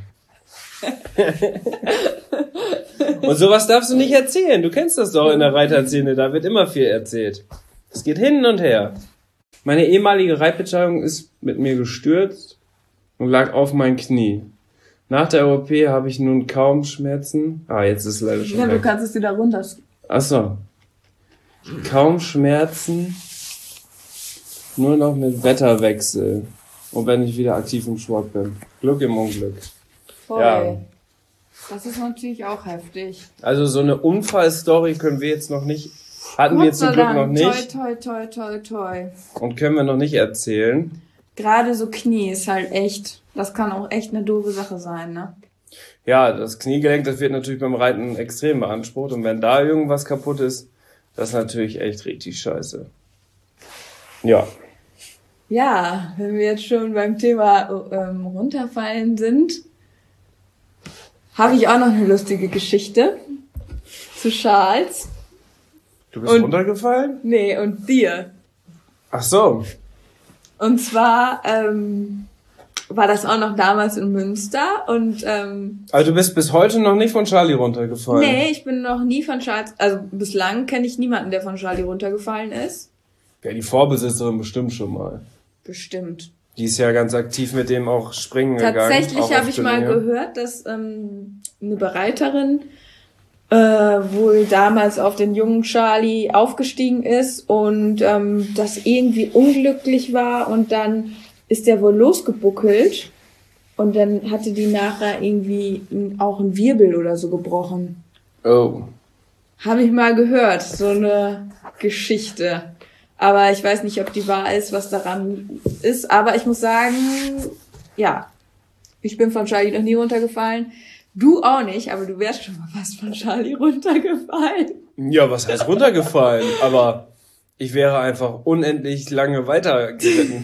Und sowas darfst du nicht erzählen. Du kennst das doch in der Reiterszene, da wird immer viel erzählt. Es geht hin und her. Meine ehemalige Reitbekleidung ist mit mir gestürzt und lag auf mein Knie. Nach der O P habe ich nun kaum Schmerzen. Ah, jetzt ist es leider schon Ja, du weg. kannst es wieder runter. Ach so. Kaum Schmerzen, nur noch mit Wetterwechsel. Und wenn ich wieder aktiv im Sport bin. Glück im Unglück. Voll. Ja. Das ist natürlich auch heftig. Also so eine Unfallstory können wir jetzt noch nicht, hatten wir Gott jetzt zum sei Glück Dank. noch nicht Toi, toi, toi, toi, toi. und können wir noch nicht erzählen. Gerade so Knie ist halt echt, das kann auch echt eine doofe Sache sein, ne? Ja, das Kniegelenk, das wird natürlich beim Reiten extrem beansprucht und wenn da irgendwas kaputt ist, das ist natürlich echt richtig scheiße. Ja. Ja, wenn wir jetzt schon beim Thema ähm, runterfallen sind, habe ich auch noch eine lustige Geschichte zu Charles. Du bist Und- runtergefallen? Nee, und dir. Ach so. Und zwar ähm, war das auch noch damals in Münster und ähm, Also du bist bis heute noch nicht von Charlie runtergefallen? nee, ich bin noch nie von Charlie, also bislang kenne ich niemanden, der von Charlie runtergefallen ist. Ja, die Vorbesitzerin bestimmt schon mal. Bestimmt. Die ist ja ganz aktiv mit dem auch springen gegangen. Tatsächlich habe ich mal gehört, dass ähm, eine Bereiterin äh, wohl damals auf den jungen Charlie aufgestiegen ist und ähm, das irgendwie unglücklich war und dann ist der wohl losgebuckelt und dann hatte die nachher irgendwie auch einen Wirbel oder so gebrochen. Oh. Habe ich mal gehört, so eine Geschichte. Aber ich weiß nicht, ob die wahr ist, was daran ist. Aber ich muss sagen, ja, ich bin von Charlie noch nie runtergefallen. Du auch nicht, aber du wärst schon mal fast von Charlie runtergefallen. Ja, was heißt runtergefallen? Aber ich wäre einfach unendlich lange weitergeritten.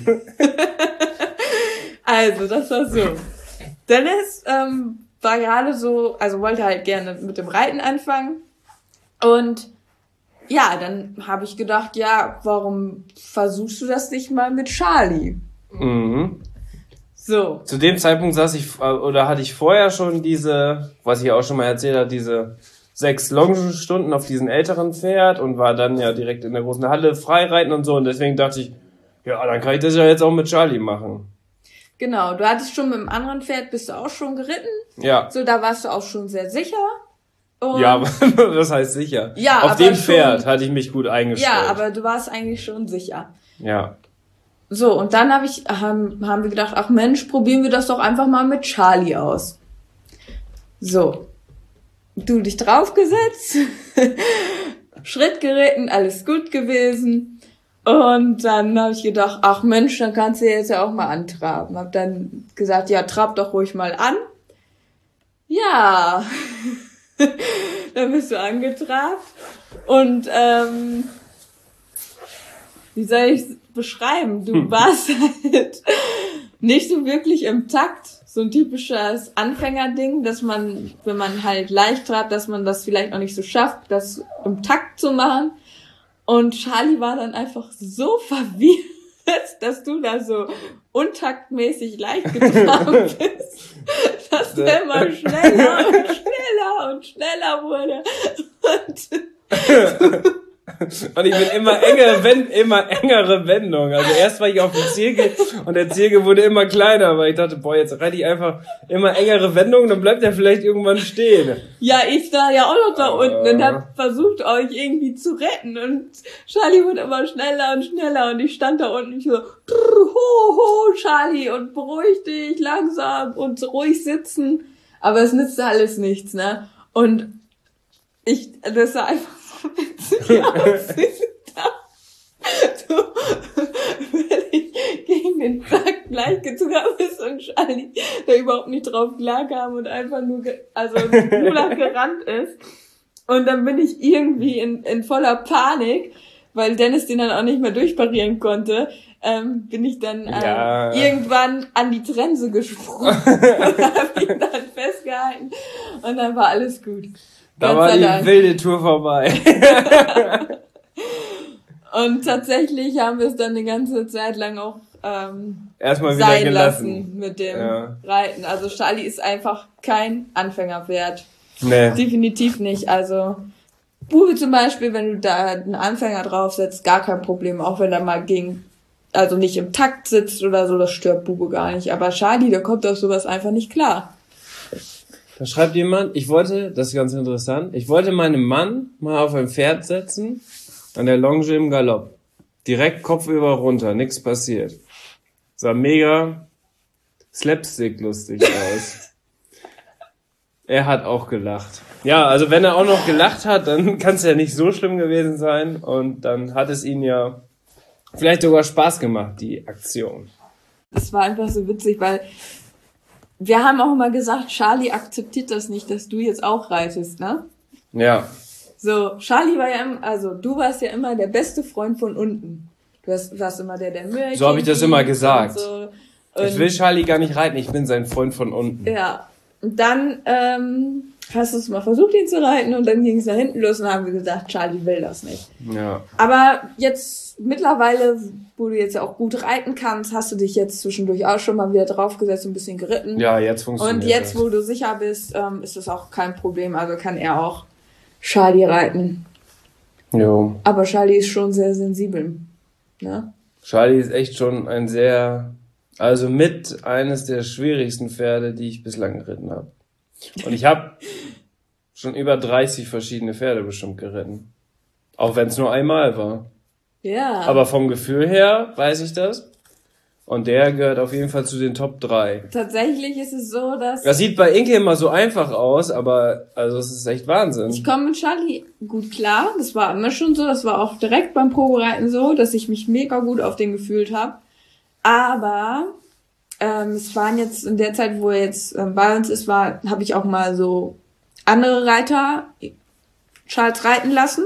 Also, das war so. Dennis ähm, war gerade so, also wollte halt gerne mit dem Reiten anfangen. Und ja, dann habe ich gedacht, ja, warum versuchst du das nicht mal mit Charlie? Mhm. So. Zu dem Zeitpunkt saß ich, oder hatte ich vorher schon diese, was ich auch schon mal erzählt habe, diese sechs Longenstunden auf diesem älteren Pferd und war dann ja direkt in der großen Halle freireiten und so. Und deswegen dachte ich, ja, dann kann ich das ja jetzt auch mit Charlie machen. Genau, du hattest schon mit dem anderen Pferd, bist du auch schon geritten. Ja. So, da warst du auch schon sehr sicher. Und Ja, aber das heißt sicher. Ja, Auf aber dem schon- Pferd hatte ich mich gut eingestellt. ja, aber du warst eigentlich schon sicher. Ja. So, und dann hab ich, haben, haben wir gedacht, ach Mensch, probieren wir das doch einfach mal mit Charlie aus. So. Du dich draufgesetzt, Schritt geritten, alles gut gewesen. Und dann habe ich gedacht, ach Mensch, dann kannst du jetzt ja auch mal antraben. Hab dann gesagt, ja, trab doch ruhig mal an. Ja, dann bist du angetrabt. Und ähm, wie soll ich beschreiben? Du warst halt nicht so wirklich im Takt. So ein typisches Anfängerding, dass man, wenn man halt leicht trabt, dass man das vielleicht auch nicht so schafft, das im Takt zu machen. Und Charlie war dann einfach so verwirrt, dass du da so untaktmäßig leicht getragen bist, dass der immer schneller und schneller und schneller wurde. Und Und ich bin immer engere, Wend, immer engere Wendung. Also erst war ich auf dem Zirkel und der Zirkel wurde immer kleiner, weil ich dachte, boah, jetzt reite ich einfach immer engere Wendungen, dann bleibt er vielleicht irgendwann stehen. ja, ich war ja auch noch da unten und hab versucht, euch irgendwie zu retten. Und Charlie wurde immer schneller und schneller und ich stand da unten und ich so, ho, ho, Charlie, und beruhig dich, langsam und so ruhig sitzen. Aber es nützte alles nichts, ne? Und ich, das sah einfach so witzig aus. Ich da so völlig gegen den Sack gleich gezogen ist und Charlie da überhaupt nicht drauf klarkam und einfach nur, ge- also nur lang gerannt ist. Und dann bin ich irgendwie in, in voller Panik, weil Dennis den dann auch nicht mehr durchparieren konnte, ähm, bin ich dann ähm, Ja. irgendwann an die Trense gesprungen und hab ihn dann festgehalten und dann war alles gut. Da Gott war sei die Dank. wilde Tour vorbei. Und tatsächlich haben wir es dann eine ganze Zeit lang auch ähm, Erstmal wieder sein gelassen. lassen mit dem Ja. Reiten. Also Charlie ist einfach kein Anfängerpferd. Nee. Definitiv nicht. Also Bube zum Beispiel, wenn du da einen Anfänger draufsetzt, gar kein Problem. Auch wenn er mal gegen, also nicht im Takt sitzt oder so, das stört Bube gar nicht. Aber Charlie, der kommt auf sowas einfach nicht klar. Da schreibt jemand, ich wollte, das ist ganz interessant, ich wollte meinen Mann mal auf ein Pferd setzen, an der Longe im Galopp. Direkt kopfüber runter, nichts passiert. Sah mega slapstick-lustig aus. Er hat auch gelacht. Ja, also wenn er auch noch gelacht hat, dann kann es ja nicht so schlimm gewesen sein. Und dann hat es ihn ja vielleicht sogar Spaß gemacht, die Aktion. Das war einfach so witzig, weil wir haben auch immer gesagt, Charlie akzeptiert das nicht, dass du jetzt auch reitest, ne? Ja. So, Charlie war ja immer, also du warst ja immer der beste Freund von unten. Du warst, warst immer der, der Möhrchen. So hab ich das immer gesagt. Und so. Ich Und will Charlie gar nicht reiten, ich bin sein Freund von unten. ja, Und dann ähm, hast du es mal versucht, ihn zu reiten und dann ging es nach hinten los und dann haben wir gesagt, Charlie will das nicht. Ja. Aber jetzt mittlerweile, wo du jetzt ja auch gut reiten kannst, hast du dich jetzt zwischendurch auch schon mal wieder draufgesetzt und ein bisschen geritten. Ja, jetzt funktioniert Und jetzt, das. wo du sicher bist, ähm, ist das auch kein Problem. Also kann er auch Charlie reiten. Jo. Aber Charlie ist schon sehr sensibel. Ne? Charlie ist echt schon ein sehr, also mit eines der schwierigsten Pferde, die ich bislang geritten habe. Und ich habe schon über dreißig verschiedene Pferde bestimmt geritten. Auch wenn es nur einmal war. Ja. Aber vom Gefühl her weiß ich das. Und der gehört auf jeden Fall zu den Top drei. Tatsächlich ist es so, dass Das sieht bei Inke immer so einfach aus, aber also es ist echt Wahnsinn. ich komme mit Charlie gut klar. Das war immer schon so. Das war auch direkt beim Probereiten so, dass ich mich mega gut auf den gefühlt habe. Aber ähm, es waren jetzt in der Zeit, wo er jetzt ähm, bei uns ist, war, habe ich auch mal so andere Reiter Charles reiten lassen.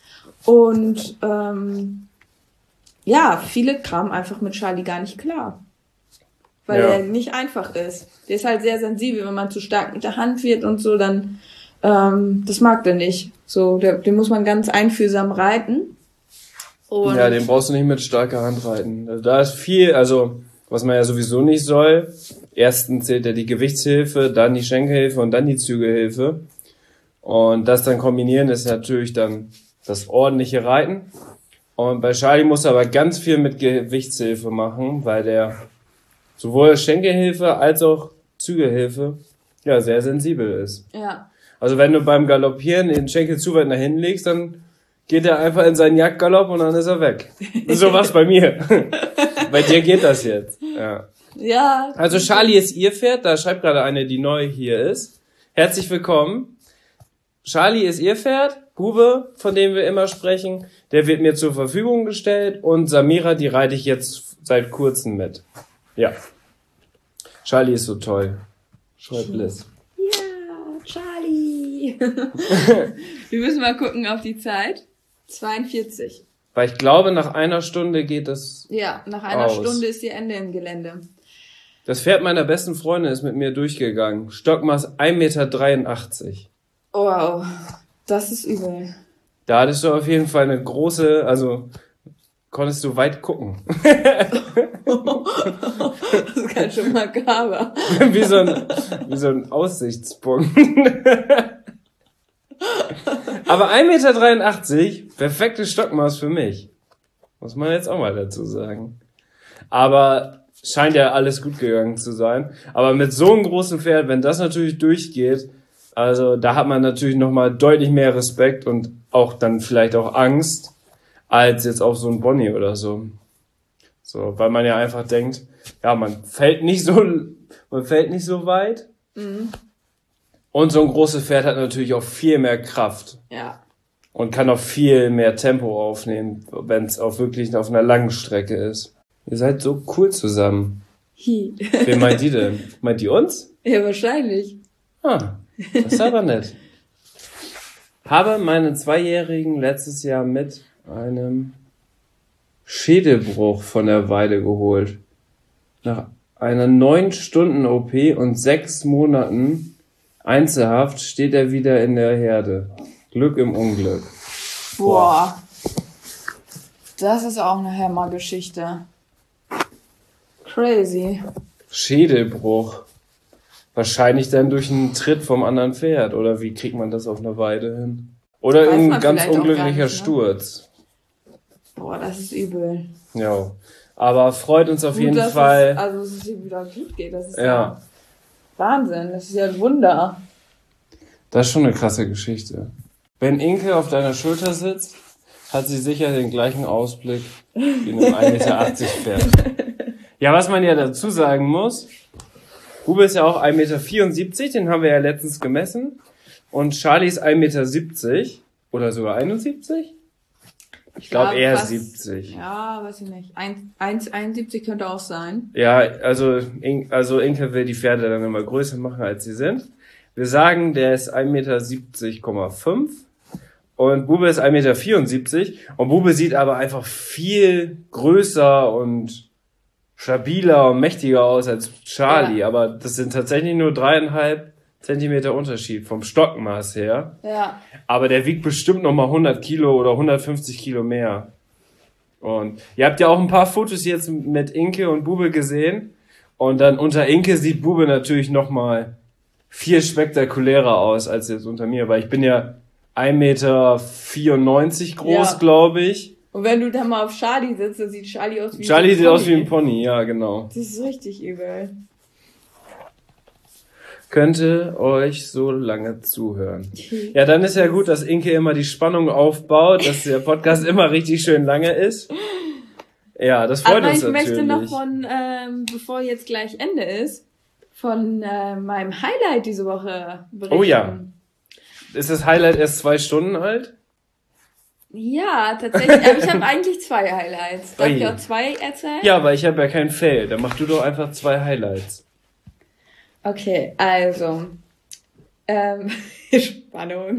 Und ähm, ja, viele kamen einfach mit Charlie gar nicht klar. Weil Ja. er nicht einfach ist. Der ist halt sehr sensibel, wenn man zu stark mit der Hand wird und so, dann ähm, das mag der nicht. So, der, den muss man ganz einfühlsam reiten. Und Ja, den brauchst du nicht mit starker Hand reiten. Also da ist viel, also was man ja sowieso nicht soll. Erstens zählt ja die Gewichtshilfe, dann die Schenkelhilfe und dann die Zügelhilfe. Und das dann kombinieren ist natürlich dann das ordentliche Reiten. Und bei Charlie muss er aber ganz viel mit Gewichtshilfe machen, weil der sowohl Schenkelhilfe als auch Zügelhilfe ja sehr sensibel ist. ja. Also wenn du beim Galoppieren den Schenkel zu weit nach hinten legst, dann geht er einfach in seinen Jagdgalopp und dann ist er weg. So was bei mir. Bei dir geht das jetzt. Ja. Ja. Also Charlie ist ihr Pferd, da schreibt gerade eine, die neu hier ist. Herzlich willkommen. Charlie ist ihr Pferd, Bube, von dem wir immer sprechen, der wird mir zur Verfügung gestellt und Samira, die reite ich jetzt seit kurzem mit. Ja. Charlie ist so toll. Schreibt Liz. Ja, Charlie. Wir müssen mal gucken auf die Zeit. zweiundvierzig. Weil ich glaube, nach einer Stunde geht das. Ja, nach einer Aus. Stunde ist ihr Ende im Gelände. Das Pferd meiner besten Freundin ist mit mir durchgegangen. Stockmaß ein Meter dreiundachtzig. Wow, das ist übel. Da hattest du auf jeden Fall eine große, also konntest du weit gucken. Das ist ganz schön makaber. wie, so ein, wie so ein Aussichtspunkt. Aber ein Meter dreiundachtzig, perfektes Stockmaß für mich. Muss man jetzt auch mal dazu sagen. Aber scheint ja alles gut gegangen zu sein. Aber mit so einem großen Pferd, wenn das natürlich durchgeht, also da hat man natürlich nochmal deutlich mehr Respekt und auch dann vielleicht auch Angst, als jetzt auf so ein Pony oder so. So, weil man ja einfach denkt, ja, man fällt nicht so, man fällt nicht so weit. Mhm. Und so ein großes Pferd hat natürlich auch viel mehr Kraft Ja. und kann auch viel mehr Tempo aufnehmen, wenn es auch wirklich auf einer langen Strecke ist. Ihr seid so cool zusammen. Hi. Wen meint die denn? Meint die uns? Ja, wahrscheinlich. Ah, das ist aber nett. Habe meinen Zweijährigen letztes Jahr mit einem Schädelbruch von der Weide geholt. Nach einer neun Stunden O P und sechs Monaten Einzelhaft steht er wieder in der Herde. Glück im Unglück. Boah. Das ist auch eine Hammergeschichte. Crazy. Schädelbruch. Wahrscheinlich dann durch einen Tritt vom anderen Pferd. Oder wie kriegt man das auf einer Weide hin? Oder Weiß ein man ganz vielleicht auch gar unglücklicher nicht, ne? Sturz. Boah, das ist übel. Ja. Aber freut uns auf Gut, jeden dass Fall. Es, also, dass es ihm wieder gut geht. Das ist ja. Ja. Wahnsinn. Das ist ja ein Wunder. Das ist schon eine krasse Geschichte. Wenn Inke auf deiner Schulter sitzt, hat sie sicher den gleichen Ausblick wie in einem ein Meter achtzig Pferd. Ja, was man ja dazu sagen muss, Bube ist ja auch ein Meter vierundsiebzig, den haben wir ja letztens gemessen. Und Charlie ist ein Meter siebzig oder sogar einundsiebzig. Ich glaube Ja, eher fast. siebzig. Ja, weiß ich nicht. eins Komma einundsiebzig könnte auch sein. Ja, also, In- also Inke will die Pferde dann immer größer machen, als sie sind. Wir sagen, der ist ein Meter siebzig Komma fünf und Bube ist ein Meter vierundsiebzig und Bube sieht aber einfach viel größer und stabiler und mächtiger aus als Charlie, Ja. aber das sind tatsächlich nur dreieinhalb Zentimeter Unterschied vom Stockmaß her. Ja. Aber der wiegt bestimmt nochmal hundert Kilo oder hundertfünfzig Kilo mehr. Und ihr habt ja auch ein paar Fotos jetzt mit Inke und Bube gesehen. Und dann unter Inke sieht Bube natürlich nochmal viel spektakulärer aus als jetzt unter mir. Weil ich bin ja ein Meter vierundneunzig groß, Ja. glaube ich. Und wenn du da mal auf Charlie sitzt, dann sieht Charlie aus wie Charlie so ein sieht aus wie Pony. ein Pony, ja, genau. Das ist richtig übel. Könnte euch so lange zuhören. Ja, dann ist ja gut, dass Inke immer die Spannung aufbaut, dass der Podcast immer richtig schön lange ist. Ja, das freut Aber uns ich natürlich. möchte noch von, ähm, bevor jetzt gleich Ende ist, von äh, meinem Highlight diese Woche berichten. Oh ja. Ist das Highlight erst zwei Stunden alt? Ja, tatsächlich. Aber ich habe eigentlich zwei Highlights. Darf Ui. ich auch zwei erzählen? Ja, weil ich habe ja kein Fail. Dann mach du doch einfach zwei Highlights. Okay, also. Ähm, Spannung.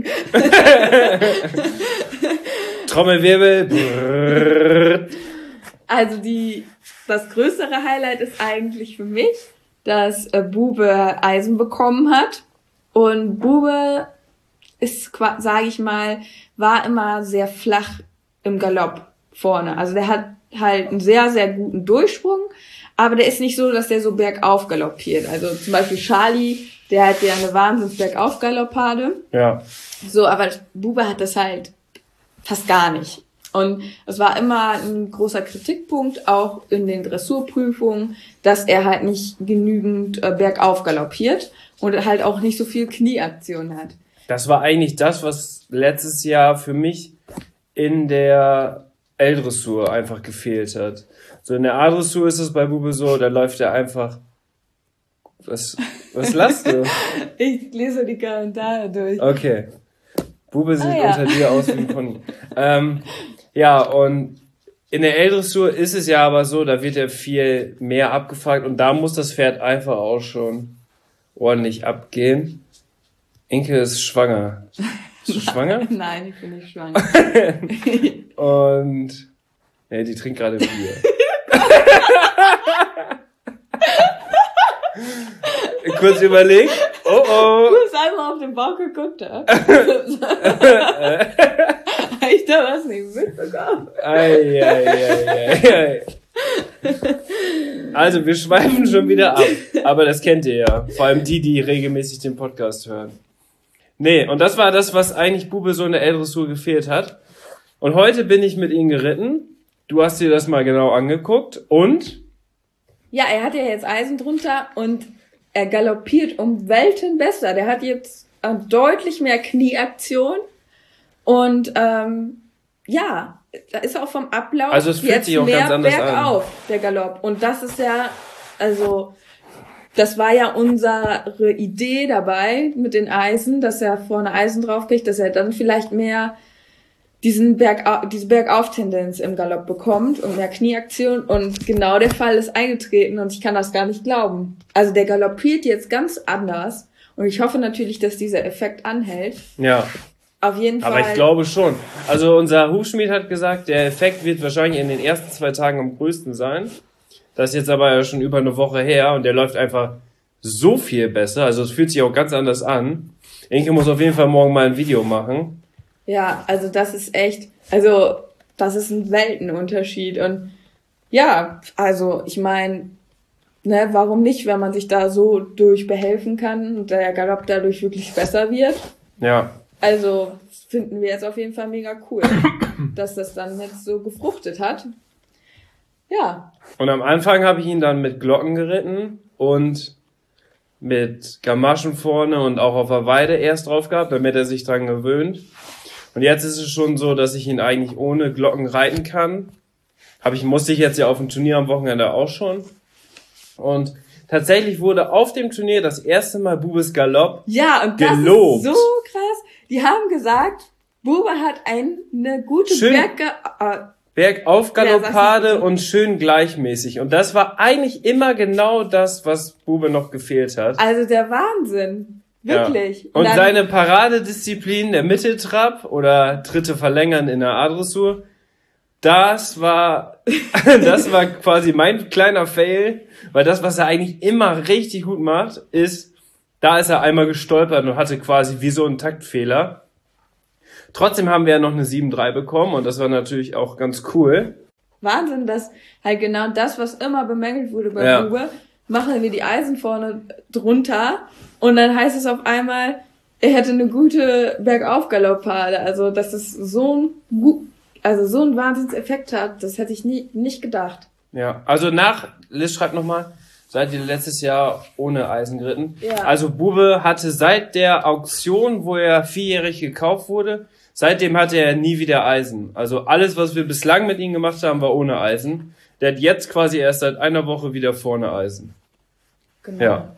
Trommelwirbel. Brrrr. Also die, das größere Highlight ist eigentlich für mich, dass äh, Bube Eisen bekommen hat. Und Bube ist, sage ich mal, war immer sehr flach im Galopp vorne. Also der hat halt einen sehr, sehr guten Durchsprung, aber der ist nicht so, dass der so bergauf galoppiert. Also zum Beispiel Charlie, der hat ja eine wahnsinns Bergauf-Galoppade. Ja. So, aber Bube hat das halt fast gar nicht. Und es war immer ein großer Kritikpunkt, auch in den Dressurprüfungen, dass er halt nicht genügend äh, bergauf galoppiert und halt auch nicht so viel Knieaktion hat. Das war eigentlich das, was letztes Jahr für mich in der L-Dressur einfach gefehlt hat. So in der A-Dressur ist es bei Bube so, da läuft er einfach... Was, was lasst du? Ich lese die Kommentare durch. Okay. Bube sieht Ah, ja. unter dir aus wie ein Pony. ähm, ja, und in der L-Dressur ist es ja aber so, da wird ja viel mehr abgefragt und da muss das Pferd einfach auch schon ordentlich abgehen. Inke ist schwanger. Bist du schwanger? Nein, ich bin nicht schwanger. Und ja, die trinkt gerade Bier. Kurz überlegt. Oh oh. Du hast einmal auf den Bauch geguckt, ja? Hab ich da was nicht mitbekommen? Ei, ei, ei, ei, ei. Also, wir schweifen schon wieder ab. Aber das kennt ihr ja. Vor allem die, die regelmäßig den Podcast hören. Nee, und das war das, was eigentlich Bube so in der L-Dressur gefehlt hat. Und heute bin ich mit ihm geritten. Du hast dir das mal genau angeguckt. Und? Ja, er hat ja jetzt Eisen drunter und er galoppiert um Welten besser. Der hat jetzt äh, deutlich mehr Knieaktion und ähm, ja, da ist auch vom Ablauf Also es fühlt jetzt sich auch mehr ganz anders an. bergauf, der Galopp. Und das ist ja, also das war ja unsere Idee dabei mit den Eisen, dass er vorne Eisen draufkriegt, dass er dann vielleicht mehr diesen Bergau- diese Bergauf-Tendenz im Galopp bekommt und mehr Knieaktion und genau der Fall ist eingetreten und ich kann das gar nicht glauben. Also der galoppiert jetzt ganz anders und ich hoffe natürlich, dass dieser Effekt anhält. Ja. Auf jeden Fall. Aber ich glaube schon. Also unser Hufschmied hat gesagt, der Effekt wird wahrscheinlich in den ersten zwei Tagen am größten sein. Das ist jetzt aber ja schon über eine Woche her und der läuft einfach so viel besser. Also es fühlt sich auch ganz anders an. Inke muss auf jeden Fall morgen mal ein Video machen. Ja, also das ist echt, also das ist ein Weltenunterschied und ja, also ich meine, ne, warum nicht, wenn man sich da so durch behelfen kann und der Galopp dadurch wirklich besser wird. Ja. Also finden wir jetzt auf jeden Fall mega cool, dass das dann jetzt so gefruchtet hat. Ja. Und am Anfang habe ich ihn dann mit Glocken geritten und mit Gamaschen vorne und auch auf der Weide erst drauf gehabt, damit er sich dran gewöhnt. Und jetzt ist es schon so, dass ich ihn eigentlich ohne Glocken reiten kann. Hab ich, musste ich jetzt ja auf dem Turnier am Wochenende auch schon. Und tatsächlich wurde auf dem Turnier das erste Mal Bubes Galopp Ja, und das gelobt. ist so krass. Die haben gesagt, Bube hat ein, eine gute Schön. Berge... Äh, Bergauf Ja, Galoppade sag's und schön gleichmäßig. Und das war eigentlich immer genau das, was Bube noch gefehlt hat. also der Wahnsinn. Wirklich. Ja. Und dann- seine Paradedisziplin, der Mitteltrab oder dritte Verlängern in der A-Dressur, das war, das war quasi mein kleiner Fail, weil das, was er eigentlich immer richtig gut macht, ist Da ist er einmal gestolpert und hatte quasi wie so einen Taktfehler. Trotzdem haben wir ja noch eine sieben drei bekommen und das war natürlich auch ganz cool. Wahnsinn, dass halt genau das, was immer bemängelt wurde bei Ja. Bube, machen wir die Eisen vorne drunter und dann heißt es auf einmal, er hätte eine gute Bergaufgaloppade. Also, dass es so ein, gu- also so einen Wahnsinnseffekt hat, das hätte ich nie, nicht gedacht. Ja, also nach, Liz schreibt nochmal, seid ihr letztes Jahr ohne Eisen geritten? Ja. Also Bube hatte seit der Auktion, wo er vierjährig gekauft wurde, seitdem hatte er nie wieder Eisen. Also alles, was wir bislang mit ihm gemacht haben, war ohne Eisen. Der hat jetzt quasi erst seit einer Woche wieder vorne Eisen. Genau. Ja.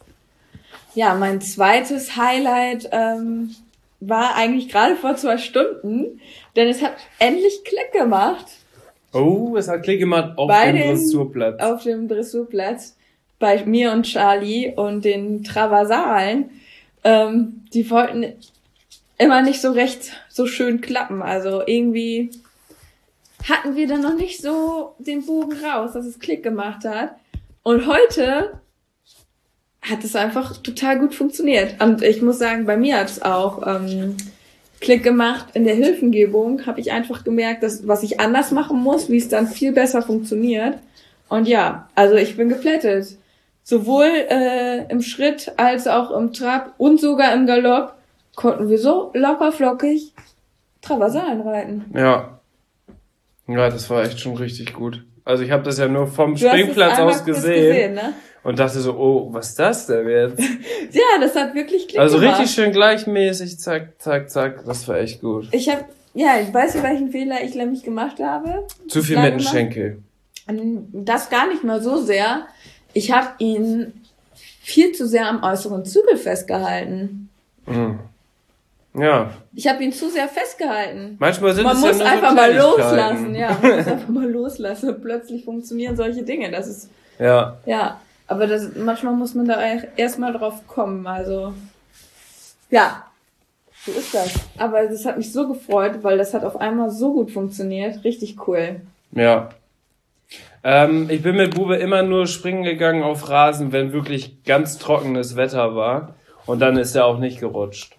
Ja, mein zweites Highlight ähm, war eigentlich gerade vor zwei Stunden, denn es hat endlich Klick gemacht Oh, es hat Klick gemacht auf Bei dem den- Dressurplatz. auf dem Dressurplatz bei mir und Charlie und den Traversalen. Ähm, die wollten immer nicht so recht so schön klappen. Also irgendwie hatten wir dann noch nicht so den Bogen raus, dass es Klick gemacht hat. Und heute hat es einfach total gut funktioniert. Und ich muss sagen, bei mir hat es auch ähm, Klick gemacht. In der Hilfengebung habe ich einfach gemerkt, dass was ich anders machen muss, wie es dann viel besser funktioniert. Und ja, also ich bin geplättet. Sowohl äh, im Schritt als auch im Trab und sogar im Galopp konnten wir so locker flockig Traversalen reiten. Ja. Ja, das war echt schon richtig gut. Also ich habe das ja nur vom Du hast es Springplatz einmal aus kurz gesehen, ne? und dachte so, oh, was ist das denn jetzt? Ja, das hat wirklich Klick Also gemacht. richtig schön gleichmäßig, zack, zack, zack, das war echt gut. Ich habe, ja, weißt du, welchen Fehler ich nämlich gemacht habe? Zu viel Bislang mit dem gemacht? Schenkel. Das gar nicht mal so sehr. Ich habe ihn viel zu sehr am äußeren Zügel festgehalten. Mhm. Ja, Ich habe ihn zu sehr festgehalten. manchmal sind Man es muss ja nur einfach so mal Kleinigkeiten. loslassen, ja. Man muss einfach mal loslassen und plötzlich funktionieren solche Dinge. Das ist, Ja, ja. Aber das, manchmal muss man da erstmal drauf kommen. Also, ja. So ist das. Aber das hat mich so gefreut, weil das hat auf einmal so gut funktioniert. Richtig cool. ja. Ähm, ich bin mit Bube immer nur springen gegangen auf Rasen, wenn wirklich ganz trockenes Wetter war. Und dann ist er auch nicht gerutscht.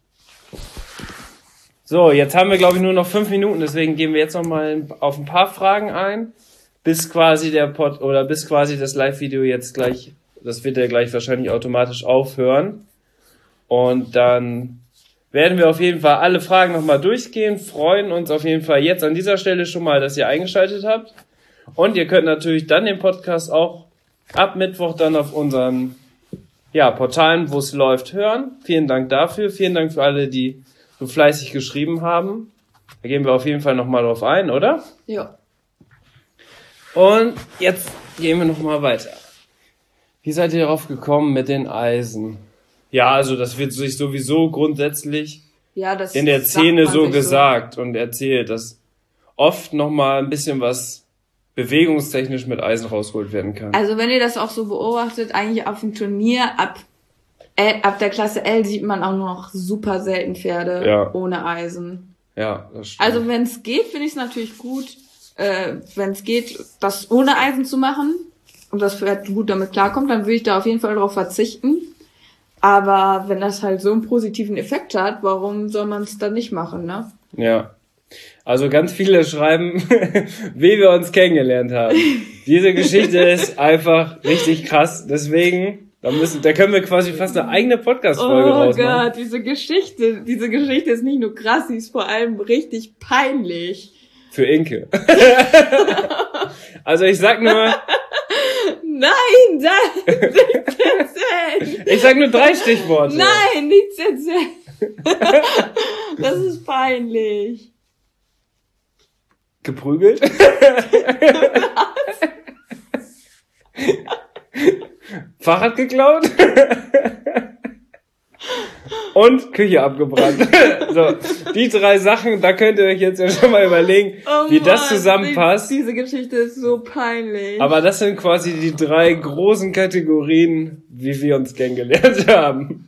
So, jetzt haben wir, glaube ich, nur noch fünf Minuten, deswegen gehen wir jetzt noch mal auf ein paar Fragen ein, bis quasi der Pod oder bis quasi das Live-Video jetzt gleich, das wird ja gleich wahrscheinlich automatisch aufhören. Und dann werden wir auf jeden Fall alle Fragen nochmal durchgehen, freuen uns auf jeden Fall jetzt an dieser Stelle schon mal, dass ihr eingeschaltet habt. Und ihr könnt natürlich dann den Podcast auch ab Mittwoch dann auf unseren ja, Portalen, wo es läuft, hören. Vielen Dank dafür. Vielen Dank für alle, die so fleißig geschrieben haben. Da gehen wir auf jeden Fall nochmal drauf ein, oder? Ja. Und jetzt gehen wir nochmal weiter. Wie seid ihr darauf gekommen mit den Eisen? Ja, also das wird sich sowieso grundsätzlich Ja, das in der sagt Szene man so sich gesagt und erzählt, dass oft nochmal ein bisschen was bewegungstechnisch mit Eisen rausgeholt werden kann. Also wenn ihr das auch so beobachtet, eigentlich auf dem Turnier ab L, ab der Klasse L sieht man auch noch super selten Pferde Ja. ohne Eisen. Ja, das stimmt. Also wenn es geht, finde ich es natürlich gut, äh, wenn es geht, das ohne Eisen zu machen und das Pferd gut damit klarkommt, dann würde ich da auf jeden Fall darauf verzichten. Aber wenn das halt so einen positiven Effekt hat, warum soll man es dann nicht machen, ne? Ja. Also ganz viele schreiben, wie wir uns kennengelernt haben. Diese Geschichte ist einfach richtig krass. Deswegen, da müssen, da können wir quasi fast eine eigene Podcast-Folge Oh rausmachen. Gott, diese Geschichte, diese Geschichte ist nicht nur krass, sie ist vor allem richtig peinlich. Für Inke. Also ich sag nur, Nein, das nichts erzählen. ich sag nur drei Stichworte. Nein, nichts erzählen. Das ist peinlich. Geprügelt? Fahrrad geklaut? Und Küche abgebrannt. So, die drei Sachen, da könnt ihr euch jetzt ja schon mal überlegen, Oh wie das Mann, zusammenpasst. die- Diese Geschichte ist so peinlich. Aber das sind quasi die drei großen Kategorien, wie wir uns kennengelernt haben.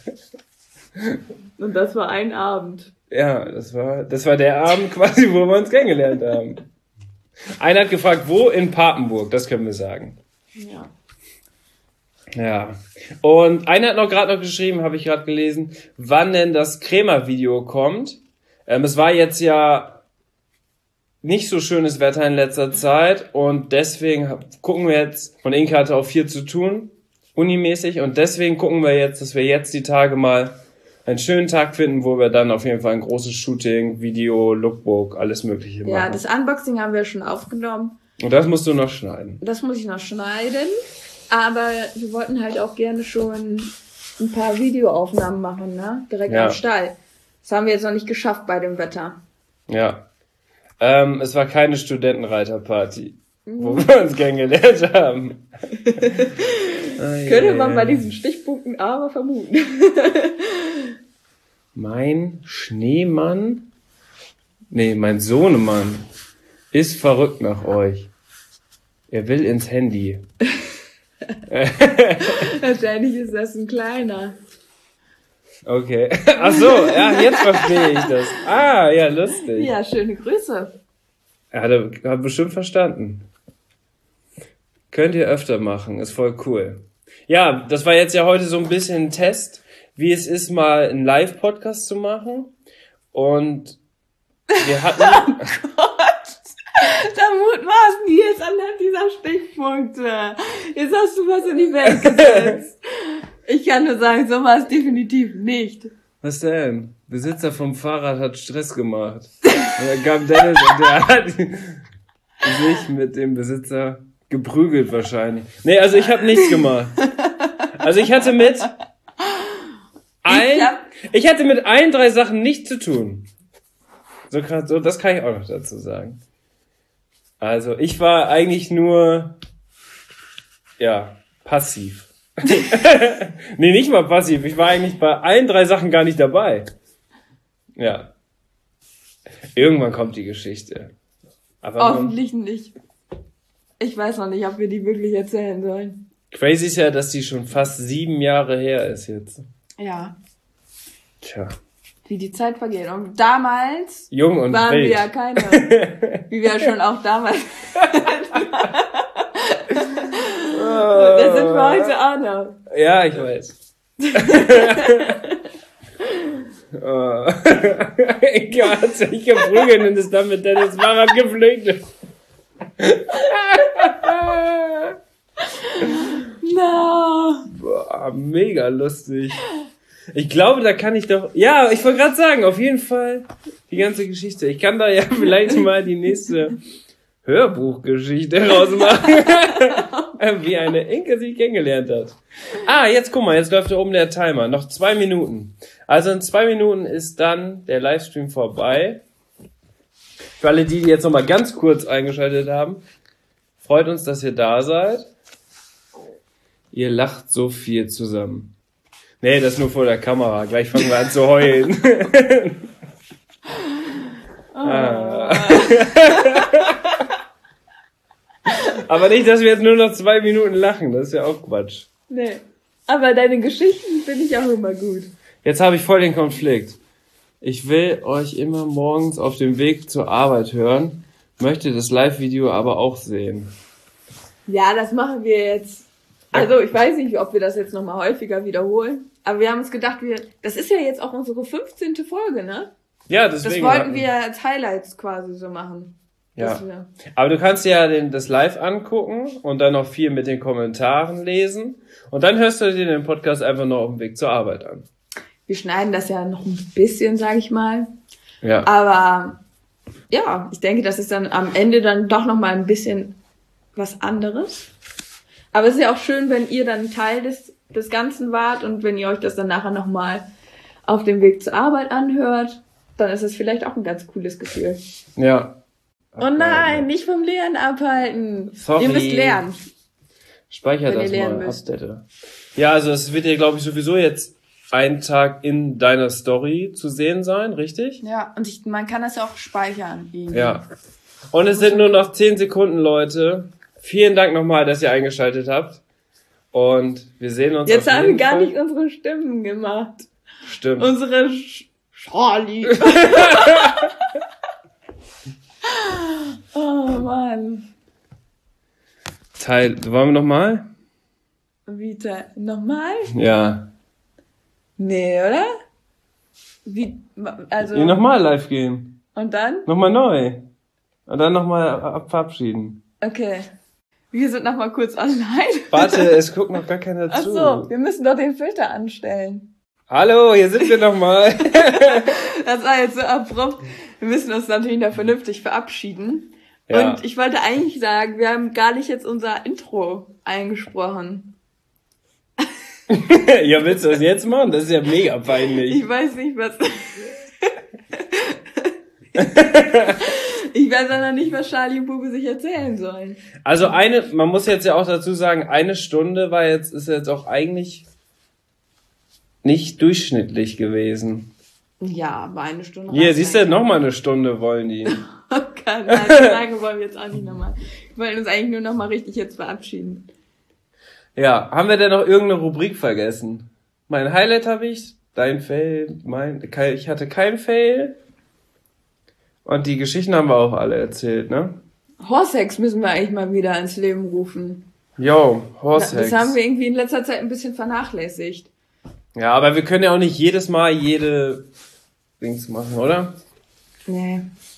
Und das war ein Abend. Ja, das war, das war der Abend quasi, wo wir uns kennengelernt haben. Einer hat gefragt, wo? In Papenburg, das können wir sagen. Ja. Ja. Und einer hat noch gerade noch geschrieben, habe ich gerade gelesen, wann denn das Krämer-Video kommt. Ähm, es war jetzt ja nicht so schönes Wetter in letzter Zeit und deswegen gucken wir jetzt, und Inka hatte auch viel zu tun, unimäßig, und deswegen gucken wir jetzt, dass wir jetzt die Tage mal einen schönen Tag finden, wo wir dann auf jeden Fall ein großes Shooting, Video, Lookbook, alles Mögliche machen. Ja, das Unboxing haben wir schon aufgenommen. Und das musst du noch schneiden. Das muss ich noch schneiden. Aber wir wollten halt auch gerne schon ein paar Videoaufnahmen machen, ne? Direkt Ja. am Stall. Das haben wir jetzt noch nicht geschafft bei dem Wetter. Ja. Ähm, es war keine Studentenreiterparty, wo wir uns kennengelernt haben. Ah, Könnte yeah. man bei diesen Stichpunkten aber vermuten. Mein Schneemann, nee, mein Sohnemann ist verrückt nach euch. Er will ins Handy. Wahrscheinlich ist das ein kleiner. Okay. Ach so, ja, jetzt verstehe ich das. Ah, ja, lustig. Ja, schöne Grüße. Er hat, hat bestimmt verstanden. Könnt ihr öfter machen, ist voll cool. Ja, das war jetzt ja heute so ein bisschen ein Test, wie es ist, mal einen Live-Podcast zu machen. Und wir hatten... Da mutmaßen die jetzt anhand dieser Stichpunkte. Jetzt hast du was in die Welt gesetzt. Ich kann nur sagen, so war es definitiv nicht. Was denn? Besitzer vom Fahrrad hat Stress gemacht. Und dann kam Dennis und der hat sich mit dem Besitzer geprügelt wahrscheinlich. Nee, also ich habe nichts gemacht. Also ich hatte mit ein, ich hatte mit ein, drei Sachen nichts zu tun. So, kann, so, das kann ich auch noch dazu sagen. Also ich war eigentlich nur, ja, passiv. Nee, nicht mal passiv. Ich war eigentlich bei allen drei Sachen gar nicht dabei. Ja. Irgendwann kommt die Geschichte. Aber hoffentlich nicht. Ich weiß noch nicht, ob wir die wirklich erzählen sollen. Crazy ist ja, dass die schon fast sieben Jahre her ist jetzt. Ja. Tja. Wie die Zeit vergeht. Und damals Jung und waren wild. wir ja keine. Wie wir ja schon auch damals. Das sind wir heute auch noch. Ja, ich weiß. Oh. Inka hat sich geprügelt und ist dann mit Dennis Fahrrad geflüchtet. No. Boah, mega lustig. Ich glaube, da kann ich doch... Ja, ich wollte gerade sagen, auf jeden Fall die ganze Geschichte. Ich kann da ja vielleicht mal die nächste Hörbuchgeschichte rausmachen. Wie eine Inke sich kennengelernt hat. Ah, jetzt guck mal, jetzt läuft da oben der Timer. Noch zwei Minuten. Also in zwei Minuten ist dann der Livestream vorbei. Für alle die, die jetzt nochmal ganz kurz eingeschaltet haben, freut uns, dass ihr da seid. Ihr lacht so viel zusammen. Nee, das nur vor der Kamera. Gleich fangen wir an zu heulen. Oh. Ah. Aber nicht, dass wir jetzt nur noch zwei Minuten lachen. Das ist ja auch Quatsch. Nee. Aber deine Geschichten finde ich auch immer gut. Jetzt habe ich voll den Konflikt. Ich will euch immer morgens auf dem Weg zur Arbeit hören, möchte das Live-Video aber auch sehen. Ja, das machen wir jetzt. Also ich weiß nicht, ob wir das jetzt nochmal häufiger wiederholen. Aber wir haben uns gedacht, wir, das ist ja jetzt auch unsere fünfzehnte Folge, ne? Ja, deswegen. Das wollten hatten- wir als Highlights quasi so machen. Ja. Dass wir- Aber du kannst dir ja den, das Live angucken und dann noch viel mit den Kommentaren lesen. Und dann hörst du dir den Podcast einfach noch auf dem Weg zur Arbeit an. Wir schneiden das ja noch ein bisschen, sag ich mal. Ja. Aber ja, ich denke, das ist dann am Ende dann doch nochmal ein bisschen was anderes. Aber es ist ja auch schön, wenn ihr dann Teil des, des Ganzen wart und wenn ihr euch das dann nachher nochmal auf dem Weg zur Arbeit anhört, dann ist es vielleicht auch ein ganz cooles Gefühl. Ja. Oh nein, nicht vom Lernen abhalten. Sorry. Ihr müsst lernen. Speicher Wenn ihr das lernen mal, müsst. update. Ja, also es wird dir, glaube ich, sowieso jetzt einen Tag in deiner Story zu sehen sein, richtig? Ja, und ich, man kann das ja auch speichern. Irgendwie. Ja. Und es sind nur noch zehn Sekunden, Leute. Vielen Dank nochmal, dass ihr eingeschaltet habt. Und wir sehen uns Jetzt auf haben wir jeden gar Fall. nicht unsere Stimmen gemacht. Stimmt. Unsere Sch Charlie. Oh Mann. Teil, wollen wir nochmal? Wie, da, nochmal? Ja. Nee, oder? Wie, also... Nee, nochmal live gehen. Und dann? Nochmal neu. Und dann nochmal verabschieden. Okay. Wir sind nochmal kurz online. Warte, es guckt noch gar keiner Ach zu. so, wir müssen doch den Filter anstellen. Hallo, hier sind wir nochmal. Das war jetzt so abrupt. Wir müssen uns natürlich noch vernünftig verabschieden. Ja. Und ich wollte eigentlich sagen, wir haben gar nicht jetzt unser Intro eingesprochen. Ja, willst du das jetzt machen? Das ist ja mega peinlich. Ich weiß nicht, was... Ich weiß auch noch nicht, was Charlie und Bube sich erzählen sollen. Also eine, man muss jetzt ja auch dazu sagen, eine Stunde war jetzt, ist jetzt auch eigentlich nicht durchschnittlich gewesen. Ja, aber eine Stunde... Hier, siehst du, nochmal eine Stunde wollen die. Nein, so lange wollen wir jetzt auch nicht nochmal. Wir wollen uns eigentlich nur nochmal richtig jetzt verabschieden. Ja, haben wir denn noch irgendeine Rubrik vergessen? Mein Highlight habe ich, dein Fail, mein, ich hatte kein Fail. Und die Geschichten haben wir auch alle erzählt, ne? Horsex müssen wir eigentlich mal wieder ins Leben rufen. Jo, Horsex. Das haben wir irgendwie in letzter Zeit ein bisschen vernachlässigt. Ja, aber wir können ja auch nicht jedes Mal jede Dings machen, oder? Nee.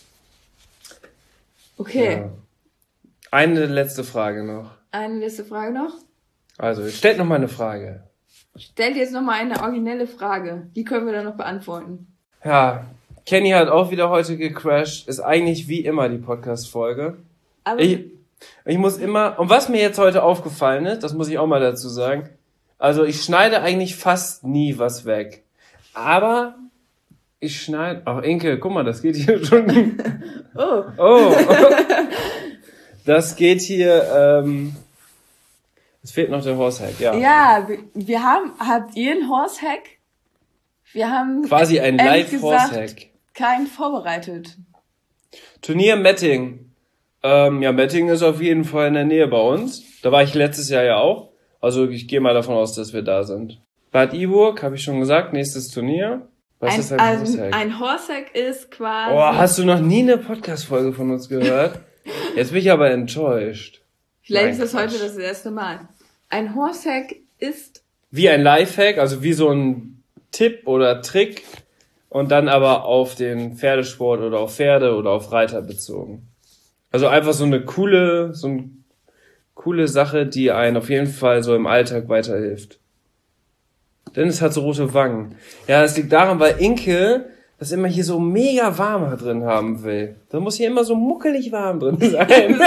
Okay. Ja. Eine letzte Frage noch. Eine letzte Frage noch. Also, stellt noch mal eine Frage. Stell dir jetzt noch mal eine originelle Frage. Die können wir dann noch beantworten. Ja, Kenny hat auch wieder heute gecrashed. Ist eigentlich wie immer die Podcast-Folge. Aber Ich, ich muss immer, und was mir jetzt heute aufgefallen ist, das muss ich auch mal dazu sagen, also ich schneide eigentlich fast nie was weg. Aber ich schneide, ach Inke, guck mal, das geht hier schon. oh, Oh, das geht hier, ähm, es fehlt noch der Horsehack, ja. ja, wir, wir haben, habt ihr einen Horsehack? Wir haben Quasi ein ehrlich gesagt Live-Horsehack. keinen vorbereitet. Turnier Metting. Ähm, ja, Metting ist auf jeden Fall in der Nähe bei uns. Da war ich letztes Jahr ja auch. Also ich gehe mal davon aus, dass wir da sind. Bad Iburg, habe ich schon gesagt, nächstes Turnier. Was ein, ist ein also Horsehack? ein Horsehack ist quasi... Oh, hast du noch nie eine Podcast-Folge von uns gehört? Jetzt bin ich aber enttäuscht. Vielleicht Nein, ist das Quatsch. heute das erste Mal. Ein Horsehack ist... Wie ein Lifehack, also wie so ein Tipp oder Trick und dann aber auf den Pferdesport oder auf Pferde oder auf Reiter bezogen. Also einfach so eine coole, so eine coole Sache, die einen auf jeden Fall so im Alltag weiterhilft. Dennis hat so rote Wangen. Ja, das liegt daran, weil Inke das immer hier so mega warm drin haben will. Da muss hier immer so muckelig warm drin sein.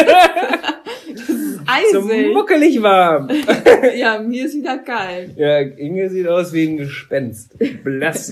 So Eisig. muckelig warm. Ja, mir ist wieder kalt. Ja, Inge sieht aus wie ein Gespenst. Blass.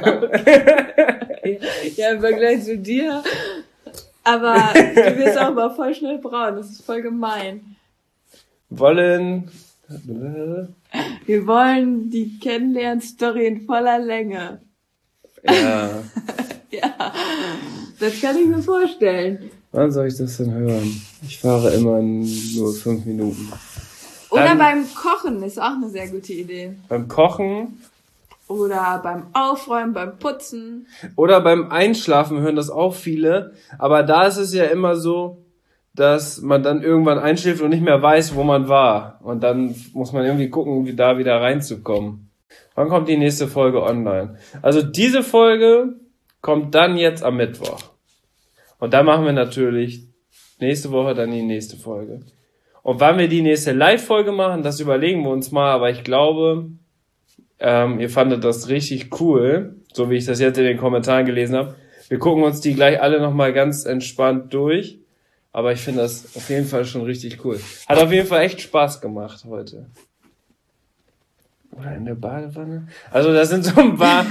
Ja, im Vergleich zu dir. Aber du wirst auch mal voll schnell braun. Das ist voll gemein. Wollen. Wir wollen die Kennenlern-Story in voller Länge. Ja. Ja, das kann ich mir vorstellen. Wann soll ich das denn hören? Ich fahre immer nur fünf Minuten. Oder Dann- beim Kochen ist auch eine sehr gute Idee. Beim Kochen Oder beim Aufräumen, beim Putzen. oder beim Einschlafen hören das auch viele. Aber da ist es ja immer so, dass man dann irgendwann einschläft und nicht mehr weiß, wo man war. Und dann muss man irgendwie gucken, wie da wieder reinzukommen. Wann kommt die nächste Folge online? Also diese Folge kommt dann jetzt am Mittwoch. Und dann machen wir natürlich nächste Woche dann die nächste Folge. Und wann wir die nächste Live-Folge machen, das überlegen wir uns mal. Aber ich glaube, ähm, ihr fandet das richtig cool, so wie ich das jetzt in den Kommentaren gelesen habe. Wir gucken uns die gleich alle nochmal ganz entspannt durch. Aber ich finde das auf jeden Fall schon richtig cool. Hat auf jeden Fall echt Spaß gemacht heute. Oder in der Badewanne? Also da sind so ein paar,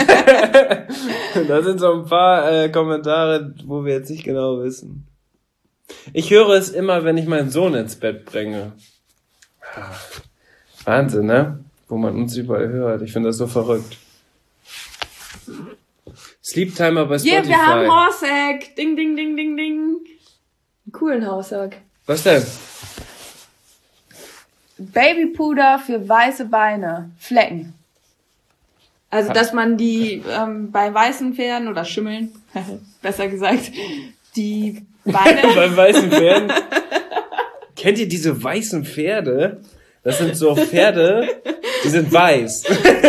da sind so ein paar äh, Kommentare, wo wir jetzt nicht genau wissen. Ich höre es immer, wenn ich meinen Sohn ins Bett bringe. Wahnsinn, ne? Wo man uns überall hört. Ich finde das so verrückt. Sleep Timer bei Spotify. Yeah, wir haben Horsehack. Ding, ding, ding, ding, ding. Einen coolen Horsehack. Was denn? Babypuder für weiße Beine. Flecken. Also, dass man die ähm, bei weißen Pferden oder Schimmeln, besser gesagt, die Beine... Bei weißen Pferden. Kennt ihr diese weißen Pferde? Das sind so Pferde, die sind weiß.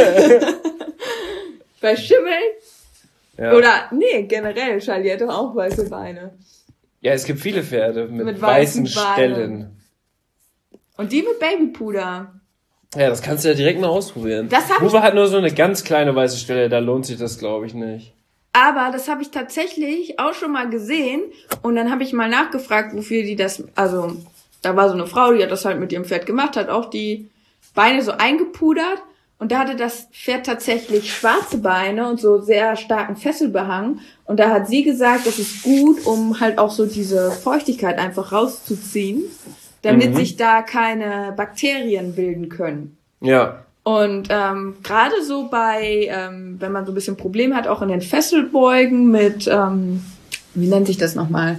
Bei Schimmel? Ja. Oder, nee, generell, Charlie hat doch auch weiße Beine. Ja, es gibt viele Pferde mit, Mit weißen weißen Beinen. Stellen. Und die mit Babypuder. Ja, das kannst du ja direkt mal ausprobieren. Das hab Bube hat nur so eine ganz kleine weiße Stelle, da lohnt sich das, glaube ich, nicht. Aber das habe ich tatsächlich auch schon mal gesehen. Und dann habe ich mal nachgefragt, wofür die das, also da war so eine Frau, die hat das halt mit ihrem Pferd gemacht, hat auch die Beine so eingepudert. Und da hatte das Pferd tatsächlich schwarze Beine und so sehr starken Fesselbehang. Und da hat sie gesagt, das ist gut, um halt auch so diese Feuchtigkeit einfach rauszuziehen, damit Mhm. sich da keine Bakterien bilden können. Ja. Und ähm, gerade so bei, ähm, wenn man so ein bisschen Problem hat, auch in den Fesselbeugen mit, ähm, wie nennt sich das nochmal?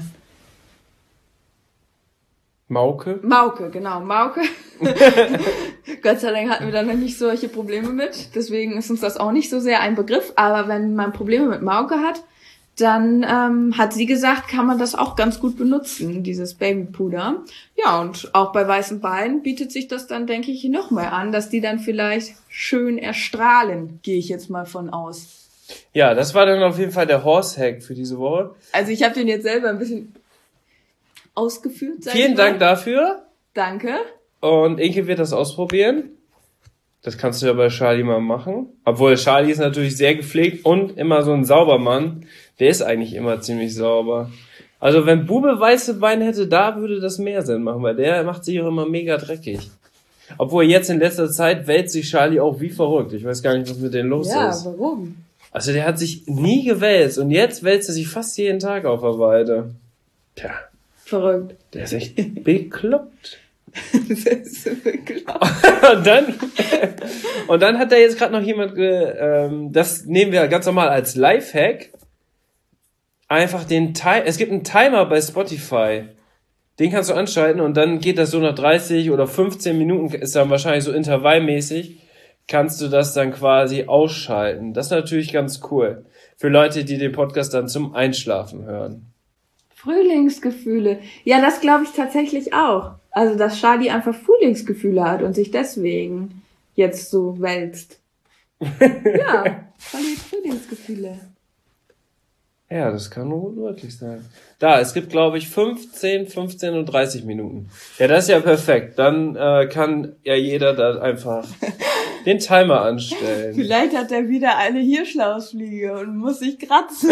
Mauke? Mauke, genau, Mauke. Gott sei Dank hatten wir da noch nicht solche Probleme mit, deswegen ist uns das auch nicht so sehr ein Begriff. Aber wenn man Probleme mit Mauke hat, dann ähm, hat sie gesagt, kann man das auch ganz gut benutzen, dieses Babypuder. Ja, und auch bei weißen Beinen bietet sich das dann, denke ich, noch mal an, dass die dann vielleicht schön erstrahlen, gehe ich jetzt mal von aus. Ja, das war dann auf jeden Fall der Horse-Hack für diese Woche. Also ich habe den jetzt selber ein bisschen ausgeführt. sag Vielen ich mal. Dank dafür. Danke. Und Inke wird das ausprobieren. Das kannst du ja bei Charlie mal machen. Obwohl Charlie ist natürlich sehr gepflegt und immer so ein Saubermann. Der ist eigentlich immer ziemlich sauber. Also wenn Bube weiße Beine hätte, da würde das mehr Sinn machen, weil der macht sich auch immer mega dreckig. Obwohl jetzt in letzter Zeit wälzt sich Charlie auch wie verrückt. Ich weiß gar nicht, was mit denen los Ja, ist. warum? Also der hat sich nie gewälzt und jetzt wälzt er sich fast jeden Tag auf der Weide. Tja, Verrückt. der ist echt bekloppt. Das ist so bekloppt. und dann und dann hat da jetzt gerade noch jemand, ge, ähm, das nehmen wir ganz normal als Lifehack, einfach den Ti- es gibt einen Timer bei Spotify, den kannst du anschalten und dann geht das so nach dreißig oder fünfzehn Minuten, ist dann wahrscheinlich so intervallmäßig, kannst du das dann quasi ausschalten. Das ist natürlich ganz cool für Leute, die den Podcast dann zum Einschlafen hören. Frühlingsgefühle. Ja, das glaube ich tatsächlich auch. Also, dass Charlie einfach Frühlingsgefühle hat und sich deswegen jetzt so wälzt. Ja, Charlie hat Frühlingsgefühle. Ja, das kann nur möglich sein. Da, es gibt, glaube ich, fünfzehn, fünfzehn und dreißig Minuten. Ja, das ist ja perfekt. Dann äh, kann ja jeder da einfach den Timer anstellen. Vielleicht hat er wieder eine Hirschlausfliege und muss sich kratzen.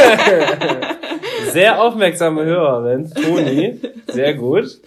Sehr aufmerksame Hörerin, Toni. Sehr gut.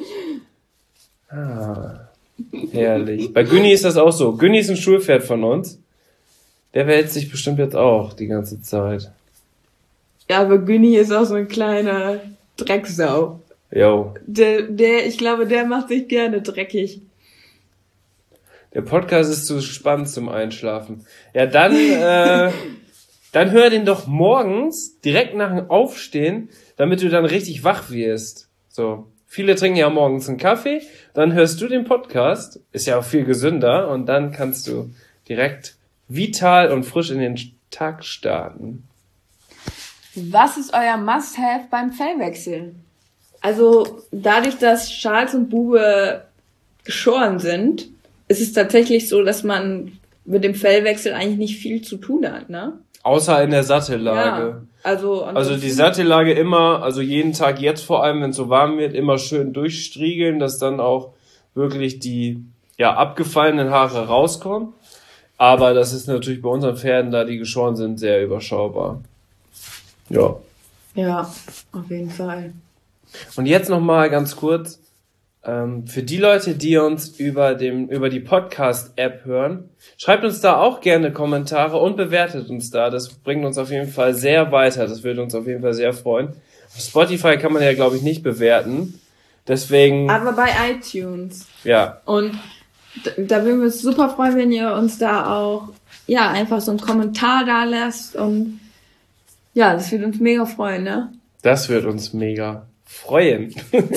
Ah, herrlich. Bei Günni ist das auch so. Günni ist ein Schulpferd von uns. Der wälzt sich bestimmt jetzt auch die ganze Zeit. Ja, aber Günni ist auch so ein kleiner Drecksau. Jo. Der, der, ich glaube, der macht sich gerne dreckig. Der Podcast ist zu spannend zum Einschlafen. Ja, dann, äh, dann hör den doch morgens direkt nach dem Aufstehen, damit du dann richtig wach wirst. So. Viele trinken ja morgens einen Kaffee, dann hörst du den Podcast, ist ja auch viel gesünder, und dann kannst du direkt vital und frisch in den Tag starten. Was ist euer Must-Have beim Fellwechsel? Also, dadurch, dass Charles und Bube geschoren sind, ist es tatsächlich so, dass man mit dem Fellwechsel eigentlich nicht viel zu tun hat, ne? Außer in der Sattellage. Ja, also, Also die Sattellage immer, also jeden Tag jetzt vor allem, wenn es so warm wird, immer schön durchstriegeln, dass dann auch wirklich die ja abgefallenen Haare rauskommen. Aber das ist natürlich bei unseren Pferden, da die geschoren sind, sehr überschaubar. Ja. Ja, auf jeden Fall. Und jetzt nochmal ganz kurz, ähm, für die Leute, die uns über dem über die Podcast-App hören, schreibt uns da auch gerne Kommentare und bewertet uns da. Das bringt uns auf jeden Fall sehr weiter. Das würde uns auf jeden Fall sehr freuen. Auf Spotify kann man ja, glaube ich, nicht bewerten. Deswegen, Aber bei iTunes. ja, Und da, da würden wir uns super freuen, wenn ihr uns da auch, ja, einfach so einen Kommentar da lasst. Und ja, das würde uns mega freuen, ne? das wird uns mega freuen.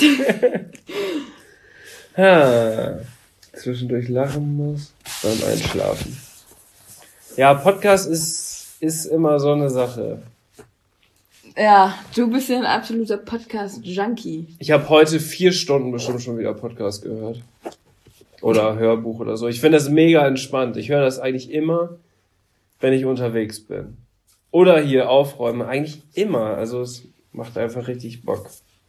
ha, zwischendurch lachen muss, dann einschlafen. Ja, Podcast ist ist immer so eine Sache. Ja, du bist ja ein absoluter Podcast-Junkie. Ich habe heute vier Stunden bestimmt schon wieder Podcast gehört. Oder Hörbuch oder so. Ich finde das mega entspannt. Ich höre das eigentlich immer, wenn ich unterwegs bin. Oder hier aufräumen. Eigentlich immer. Also es macht einfach richtig Bock.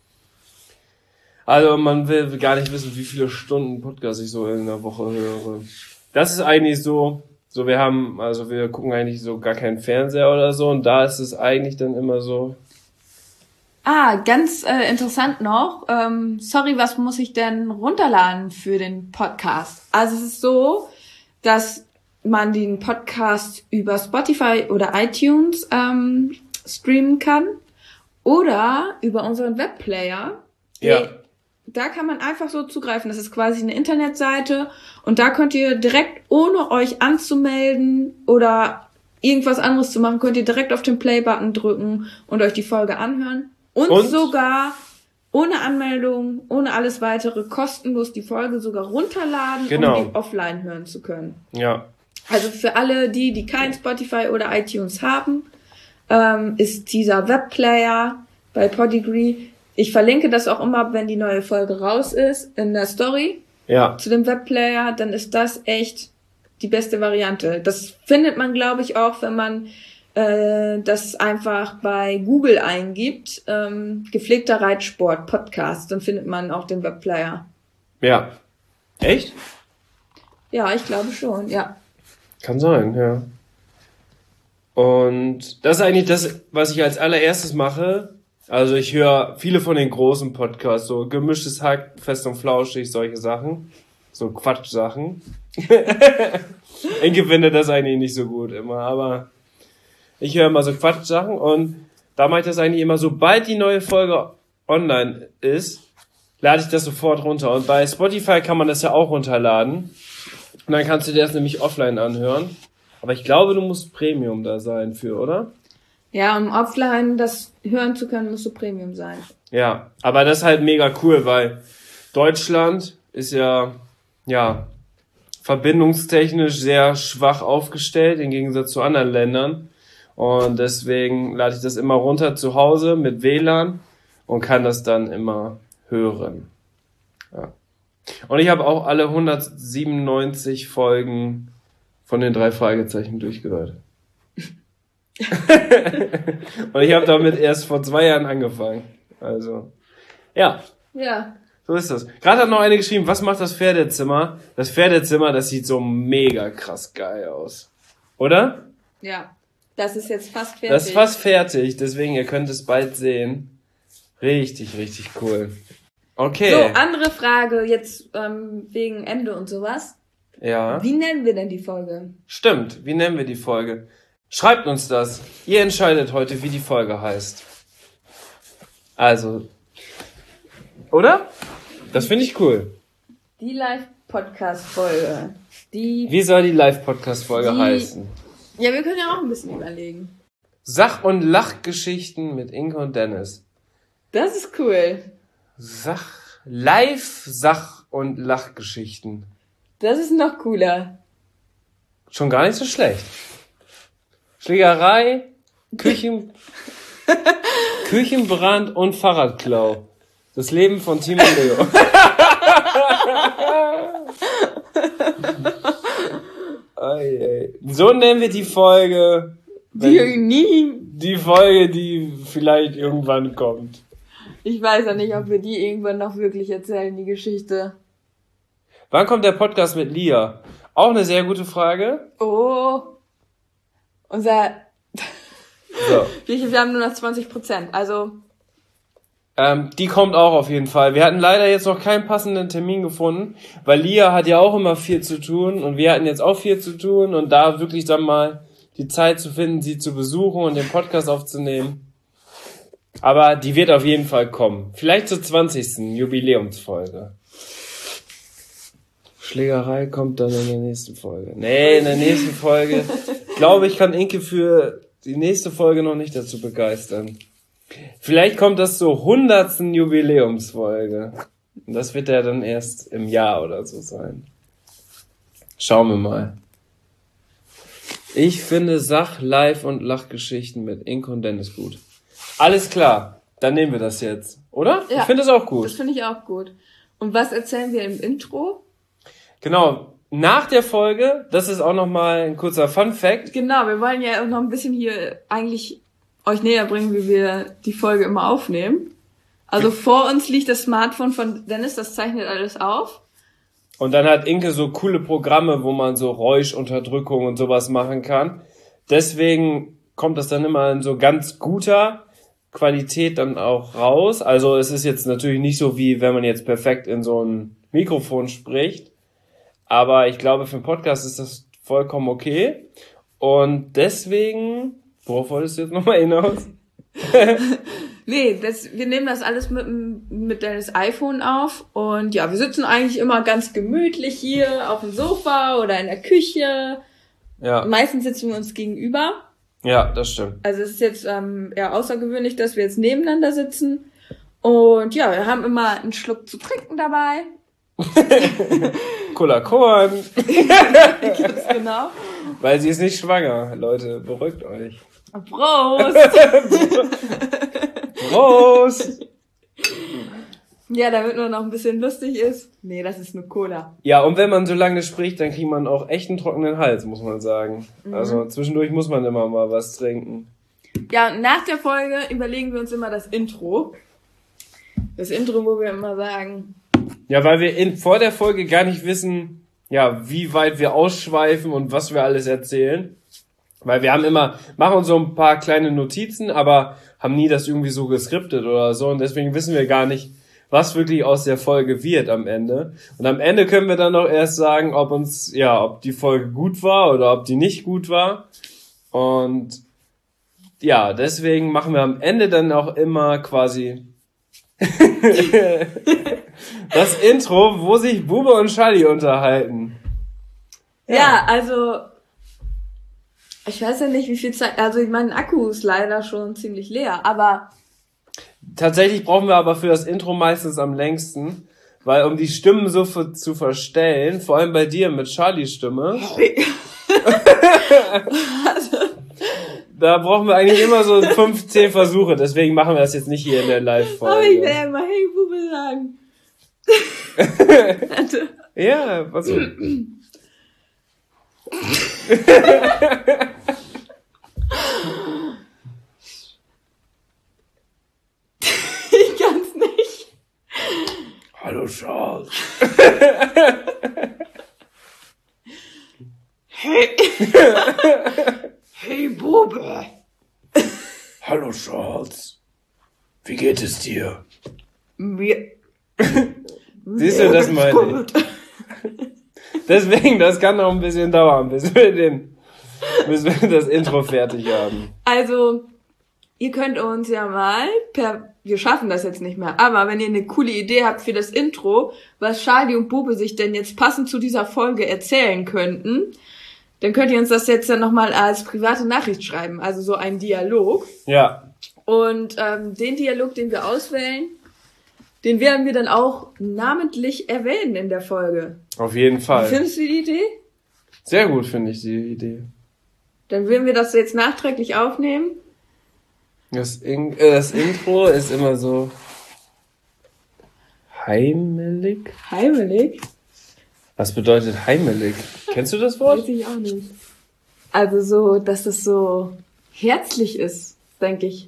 Also man will gar nicht wissen, wie viele Stunden Podcast ich so in der Woche höre. Das ist eigentlich so, so wir haben, also wir gucken eigentlich so gar keinen Fernseher oder so und da ist es eigentlich dann immer so. Ah, ganz äh, interessant noch. Ähm, sorry, was muss ich denn runterladen für den Podcast? Also es ist so, dass man den Podcast über Spotify oder iTunes ähm, streamen kann oder über unseren Webplayer. Ja. Da kann man einfach so zugreifen. Das ist quasi eine Internetseite und da könnt ihr direkt, ohne euch anzumelden oder irgendwas anderes zu machen, könnt ihr direkt auf den Play-Button drücken und euch die Folge anhören. Und, und sogar ohne Anmeldung, ohne alles weitere, kostenlos die Folge sogar runterladen, genau. um die offline hören zu können. Ja. Also für alle die, die kein Spotify oder iTunes haben, ähm, ist dieser Webplayer bei Podigree. Ich verlinke das auch immer, wenn die neue Folge raus ist, in der Story. Ja. Zu dem Webplayer, dann ist das echt die beste Variante. Das findet man, glaube ich, auch, wenn man äh, das einfach bei Google eingibt, ähm, gepflegter Reitsport Podcast, dann findet man auch den Webplayer. Ja. Echt? Ja, ich glaube schon, ja. Kann sein, ja. Und das ist eigentlich das, was ich als allererstes mache. Also ich höre viele von den großen Podcasts, so Gemischtes Hack, Fest und Flauschig, solche Sachen. So Quatschsachen. Ich finde das eigentlich nicht so gut immer, aber ich höre immer so Quatschsachen und da mache ich das eigentlich immer, sobald die neue Folge online ist, lade ich das sofort runter. Und bei Spotify kann man das ja auch runterladen. Und dann kannst du dir das nämlich offline anhören. Aber ich glaube, du musst Premium da sein für, oder? Ja, um offline das hören zu können, musst du Premium sein. Ja, aber das ist halt mega cool, weil Deutschland ist ja, ja, verbindungstechnisch sehr schwach aufgestellt, im Gegensatz zu anderen Ländern. Und deswegen lade ich das immer runter zu Hause mit W L A N und kann das dann immer hören. Ja. Und ich habe auch alle hundertsiebenundneunzig Folgen von den drei Fragezeichen durchgehört. Und ich habe damit erst vor zwei Jahren angefangen. Also, ja. Ja. So ist das. Gerade hat noch eine geschrieben, was macht das Pferdezimmer? Das Pferdezimmer, das sieht so mega krass geil aus. Oder? Ja. Das ist jetzt fast fertig. Das ist fast fertig, deswegen, ihr könnt es bald sehen. Richtig, richtig cool. Okay. So, andere Frage jetzt ähm, wegen Ende und sowas. Ja. Wie nennen wir denn die Folge? Stimmt, wie nennen wir die Folge? Schreibt uns das. Ihr entscheidet heute, wie die Folge heißt. Also, oder? Das finde ich cool. Die Live-Podcast-Folge. Die. Wie soll die Live-Podcast-Folge Die- heißen? Ja, wir können ja auch ein bisschen überlegen. Sach- und Lachgeschichten mit Inke und Dennis. Das ist cool. Sach, Live, Sach- und Lachgeschichten. Das ist noch cooler. Schon gar nicht so schlecht. Schlägerei, Küchen, Küchenbrand und Fahrradklau. Das Leben von Timo Leo. Ei, ei. So nennen wir die Folge. Die wenn- nie. Die Folge, die vielleicht irgendwann kommt. Ich weiß ja nicht, ob wir die irgendwann noch wirklich erzählen, die Geschichte. Wann kommt der Podcast mit Lia? Auch eine sehr gute Frage. Oh. Unser. So. Wir wir haben nur noch zwanzig Prozent. Also. Ähm, die kommt auch auf jeden Fall. Wir hatten leider jetzt noch keinen passenden Termin gefunden, weil Lia hat ja auch immer viel zu tun und wir hatten jetzt auch viel zu tun und da wirklich dann mal die Zeit zu finden, sie zu besuchen und den Podcast aufzunehmen. Aber die wird auf jeden Fall kommen. Vielleicht zur zwanzigsten Jubiläumsfolge. Schlägerei kommt dann in der nächsten Folge. Nee, in der nächsten Folge. Ich glaube, ich kann Inke für die nächste Folge noch nicht dazu begeistern. Vielleicht kommt das zur hundertsten Jubiläumsfolge. Und das wird ja dann erst im Jahr oder so sein. Schauen wir mal. Ich finde Sach-, Live- und Lachgeschichten mit Inke und Dennis gut. Alles klar, dann nehmen wir das jetzt, oder? Ja. Ich finde es auch gut. Das finde ich auch gut. Und was erzählen wir im Intro? Genau. Nach der Folge, das ist auch nochmal ein kurzer Fun-Fact. Genau, wir wollen ja auch noch ein bisschen hier eigentlich euch näher bringen, wie wir die Folge immer aufnehmen. Also vor uns liegt das Smartphone von Dennis, das zeichnet alles auf. Und dann hat Inke so coole Programme, wo man so Räuschunterdrückung und sowas machen kann. Deswegen kommt das dann immer in so ganz guter Qualität dann auch raus. Also es ist jetzt natürlich nicht so, wie wenn man jetzt perfekt in so ein Mikrofon spricht. Aber ich glaube, für einen Podcast ist das vollkommen okay. Und deswegen, worauf wolltest du jetzt nochmal hinaus? Nee, das, wir nehmen das alles mit, mit Dennis iPhone auf. Und ja, wir sitzen eigentlich immer ganz gemütlich hier auf dem Sofa oder in der Küche. Ja. Meistens sitzen wir uns gegenüber. Ja, das stimmt. Also es ist jetzt ähm, eher außergewöhnlich, dass wir jetzt nebeneinander sitzen. Und ja, wir haben immer einen Schluck zu trinken dabei. Cola Korn. Ganz genau. Weil sie ist nicht schwanger. Leute, beruhigt euch. Prost! Prost! Ja, damit man noch ein bisschen lustig ist. Nee, das ist nur Cola. Ja, und wenn man so lange spricht, dann kriegt man auch echt einen trockenen Hals, muss man sagen. Mhm. Also zwischendurch muss man immer mal was trinken. Ja, und nach der Folge überlegen wir uns immer das Intro. Das Intro, wo wir immer sagen... Ja, weil wir in, vor der Folge gar nicht wissen, ja, wie weit wir ausschweifen und was wir alles erzählen. Weil wir haben immer, machen uns so ein paar kleine Notizen, aber haben nie das irgendwie so geskriptet oder so. Und deswegen wissen wir gar nicht, was wirklich aus der Folge wird am Ende. Und am Ende können wir dann noch erst sagen, ob uns, ja, ob die Folge gut war oder ob die nicht gut war. Und ja, deswegen machen wir am Ende dann auch immer quasi das Intro, wo sich Bube und Charlie unterhalten. Ja, ja, also ich weiß ja nicht, wie viel Zeit, also mein Akku ist leider schon ziemlich leer, aber tatsächlich brauchen wir aber für das Intro meistens am längsten, weil um die Stimmen so für, zu verstellen, vor allem bei dir mit Charlies Stimme, da brauchen wir eigentlich immer so fünfzehn Versuche, deswegen machen wir das jetzt nicht hier in der Live-Folge. Aber ich will ja immer Hey Bube sagen. Ja, was so? Ich kann's nicht. Hallo Charles. Hey. Hey, Bube. Hallo Charles. Wie geht es dir? Mir. Siehst du, das meine ich. Deswegen, das kann noch ein bisschen dauern, bis wir den, bis wir das Intro fertig haben. Also, ihr könnt uns ja mal per, wir schaffen das jetzt nicht mehr, aber wenn ihr eine coole Idee habt für das Intro, was Charlie und Bube sich denn jetzt passend zu dieser Folge erzählen könnten, dann könnt ihr uns das jetzt dann nochmal als private Nachricht schreiben, also so ein Dialog. Ja. Und ähm, den Dialog, den wir auswählen, den werden wir dann auch namentlich erwähnen in der Folge. Auf jeden Fall. Wie findest du die Idee? Sehr gut, finde ich die Idee. Dann würden wir das jetzt nachträglich aufnehmen. Das, In- äh, das Intro ist immer so heimelig. Heimelig? Was bedeutet heimelig? Kennst du das Wort? Weiß ich auch nicht. Also so, dass es so herzlich ist, denke ich.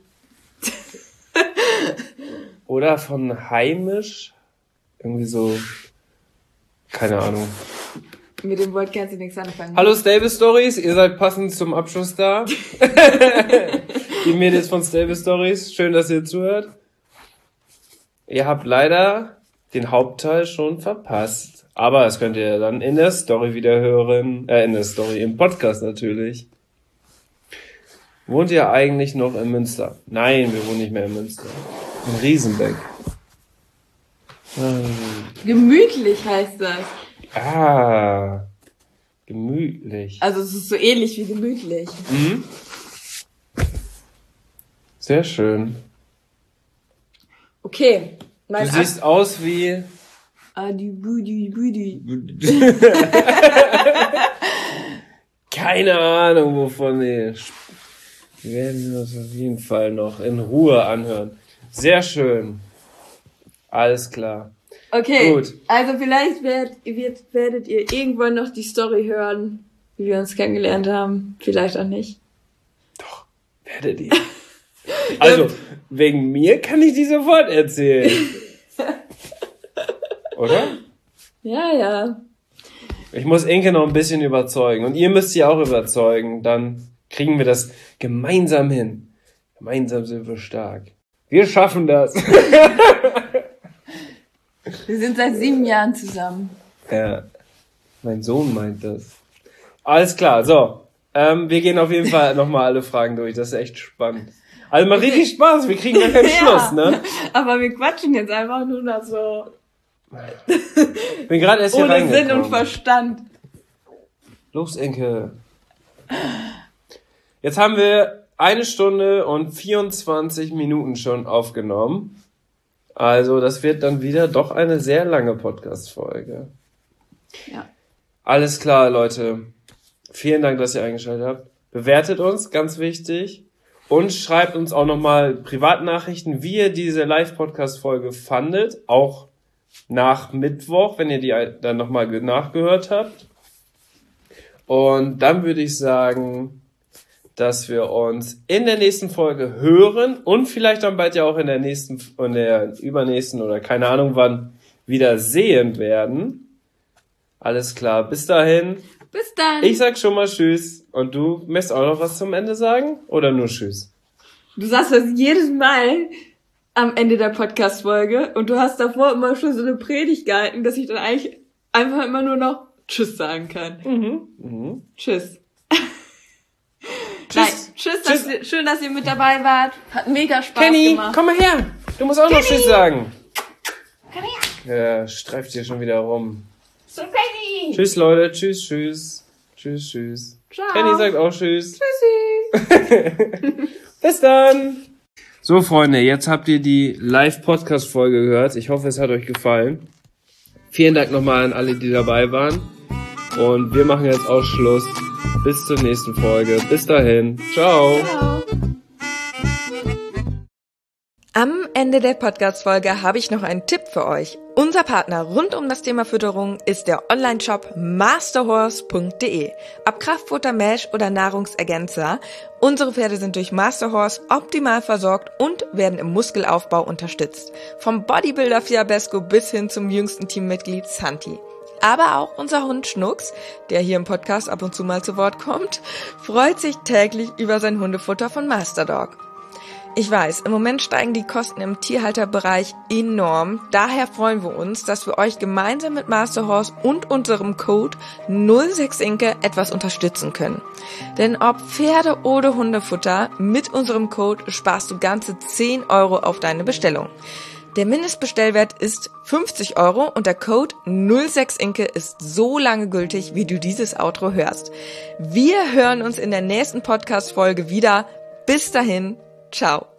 Oder von heimisch? Irgendwie so, keine Ahnung. Mit dem Wort kannst du nichts anfangen. Hallo Stable Stories, ihr seid passend zum Abschluss da. Die Mädels von Stable Stories, schön, dass ihr zuhört. Ihr habt leider den Hauptteil schon verpasst. Aber das könnt ihr dann in der Story wieder hören. Äh, in der Story, im Podcast natürlich. Wohnt ihr eigentlich noch in Münster? Nein, wir wohnen nicht mehr in Münster. In Riesenbeck. Gemütlich heißt das. Ah, gemütlich. Also es ist so ähnlich wie gemütlich. Mhm. Sehr schön. Okay. Du Mein siehst aus wie... Adi Budi Budi. Keine Ahnung, wovon wir... Wir werden das auf jeden Fall noch in Ruhe anhören. Sehr schön. Alles klar. Okay, Gut. also vielleicht werdet, wird, werdet ihr irgendwann noch die Story hören, wie wir uns kennengelernt haben. Vielleicht auch nicht. Doch, werdet ihr. Also, wegen mir kann ich die sofort erzählen. Oder? Ja, ja. Ich muss Inke noch ein bisschen überzeugen. Und ihr müsst sie auch überzeugen. Dann kriegen wir das gemeinsam hin. Gemeinsam sind wir stark. Wir schaffen das. Wir sind seit sieben Jahren zusammen. Ja, mein Sohn meint das. Alles klar, so. Ähm, wir gehen auf jeden Fall nochmal alle Fragen durch. Das ist echt spannend. Also mal richtig Spaß. Wir kriegen gar keinen Ja. Schluss, ne? Aber wir quatschen jetzt einfach nur noch so Bin gerade erst hier ohne reingekommen. Sinn und Verstand. Los, Inke. Jetzt haben wir eine Stunde und vierundzwanzig Minuten schon aufgenommen. Also das wird dann wieder doch eine sehr lange Podcast-Folge. Ja. Alles klar, Leute. Vielen Dank, dass ihr eingeschaltet habt. Bewertet uns, ganz wichtig. Und schreibt uns auch nochmal Privatnachrichten, wie ihr diese Live-Podcast-Folge fandet. Auch nach Mittwoch, wenn ihr die dann nochmal nachgehört habt. Und dann würde ich sagen, dass wir uns in der nächsten Folge hören und vielleicht dann bald ja auch in der nächsten, in der übernächsten oder keine Ahnung wann wieder sehen werden. Alles klar, bis dahin. Bis dann. Ich sag schon mal Tschüss. Und du möchtest auch noch was zum Ende sagen? Oder nur Tschüss? Du sagst das jedes Mal am Ende der Podcast-Folge und du hast davor immer schon so eine Predigt gehalten, dass ich dann eigentlich einfach immer nur noch Tschüss sagen kann. Mhm. Mhm. Tschüss. Tschüss. Nein, tschüss, Tschüss. Dass ihr, schön, dass ihr mit dabei wart. Hat mega Spaß Kenny, gemacht. komm mal her. Du musst auch noch Tschüss sagen. Komm her. Ja, streift hier schon wieder rum. So, Kenny. Tschüss, Leute. Tschüss, tschüss. Tschüss, tschüss. Ciao. Kenny sagt auch Tschüss. Tschüssi. Bis dann. So, Freunde, jetzt habt ihr die Live-Podcast-Folge gehört. Ich hoffe, es hat euch gefallen. Vielen Dank nochmal an alle, die dabei waren. Und wir machen jetzt auch Schluss. Bis zur nächsten Folge. Bis dahin. Ciao. Ciao. Am Ende der Podcast-Folge habe ich noch einen Tipp für euch. Unser Partner rund um das Thema Fütterung ist der Online-Shop masterhorse punkt de. Ob Kraftfutter, Mesh oder Nahrungsergänzer, unsere Pferde sind durch Masterhorse optimal versorgt und werden im Muskelaufbau unterstützt. Vom Bodybuilder Fiabesco bis hin zum jüngsten Teammitglied Santi. Aber auch unser Hund Schnucks, der hier im Podcast ab und zu mal zu Wort kommt, freut sich täglich über sein Hundefutter von Masterdog. Ich weiß, im Moment steigen die Kosten im Tierhalterbereich enorm. Daher freuen wir uns, dass wir euch gemeinsam mit Masterhorse und unserem Code null sechs Inke etwas unterstützen können. Denn ob Pferde- oder Hundefutter, mit unserem Code sparst du ganze zehn Euro auf deine Bestellung. Der Mindestbestellwert ist fünfzig Euro und der Code null sechs Inke ist so lange gültig, wie du dieses Outro hörst. Wir hören uns in der nächsten Podcast-Folge wieder. Bis dahin. Ciao.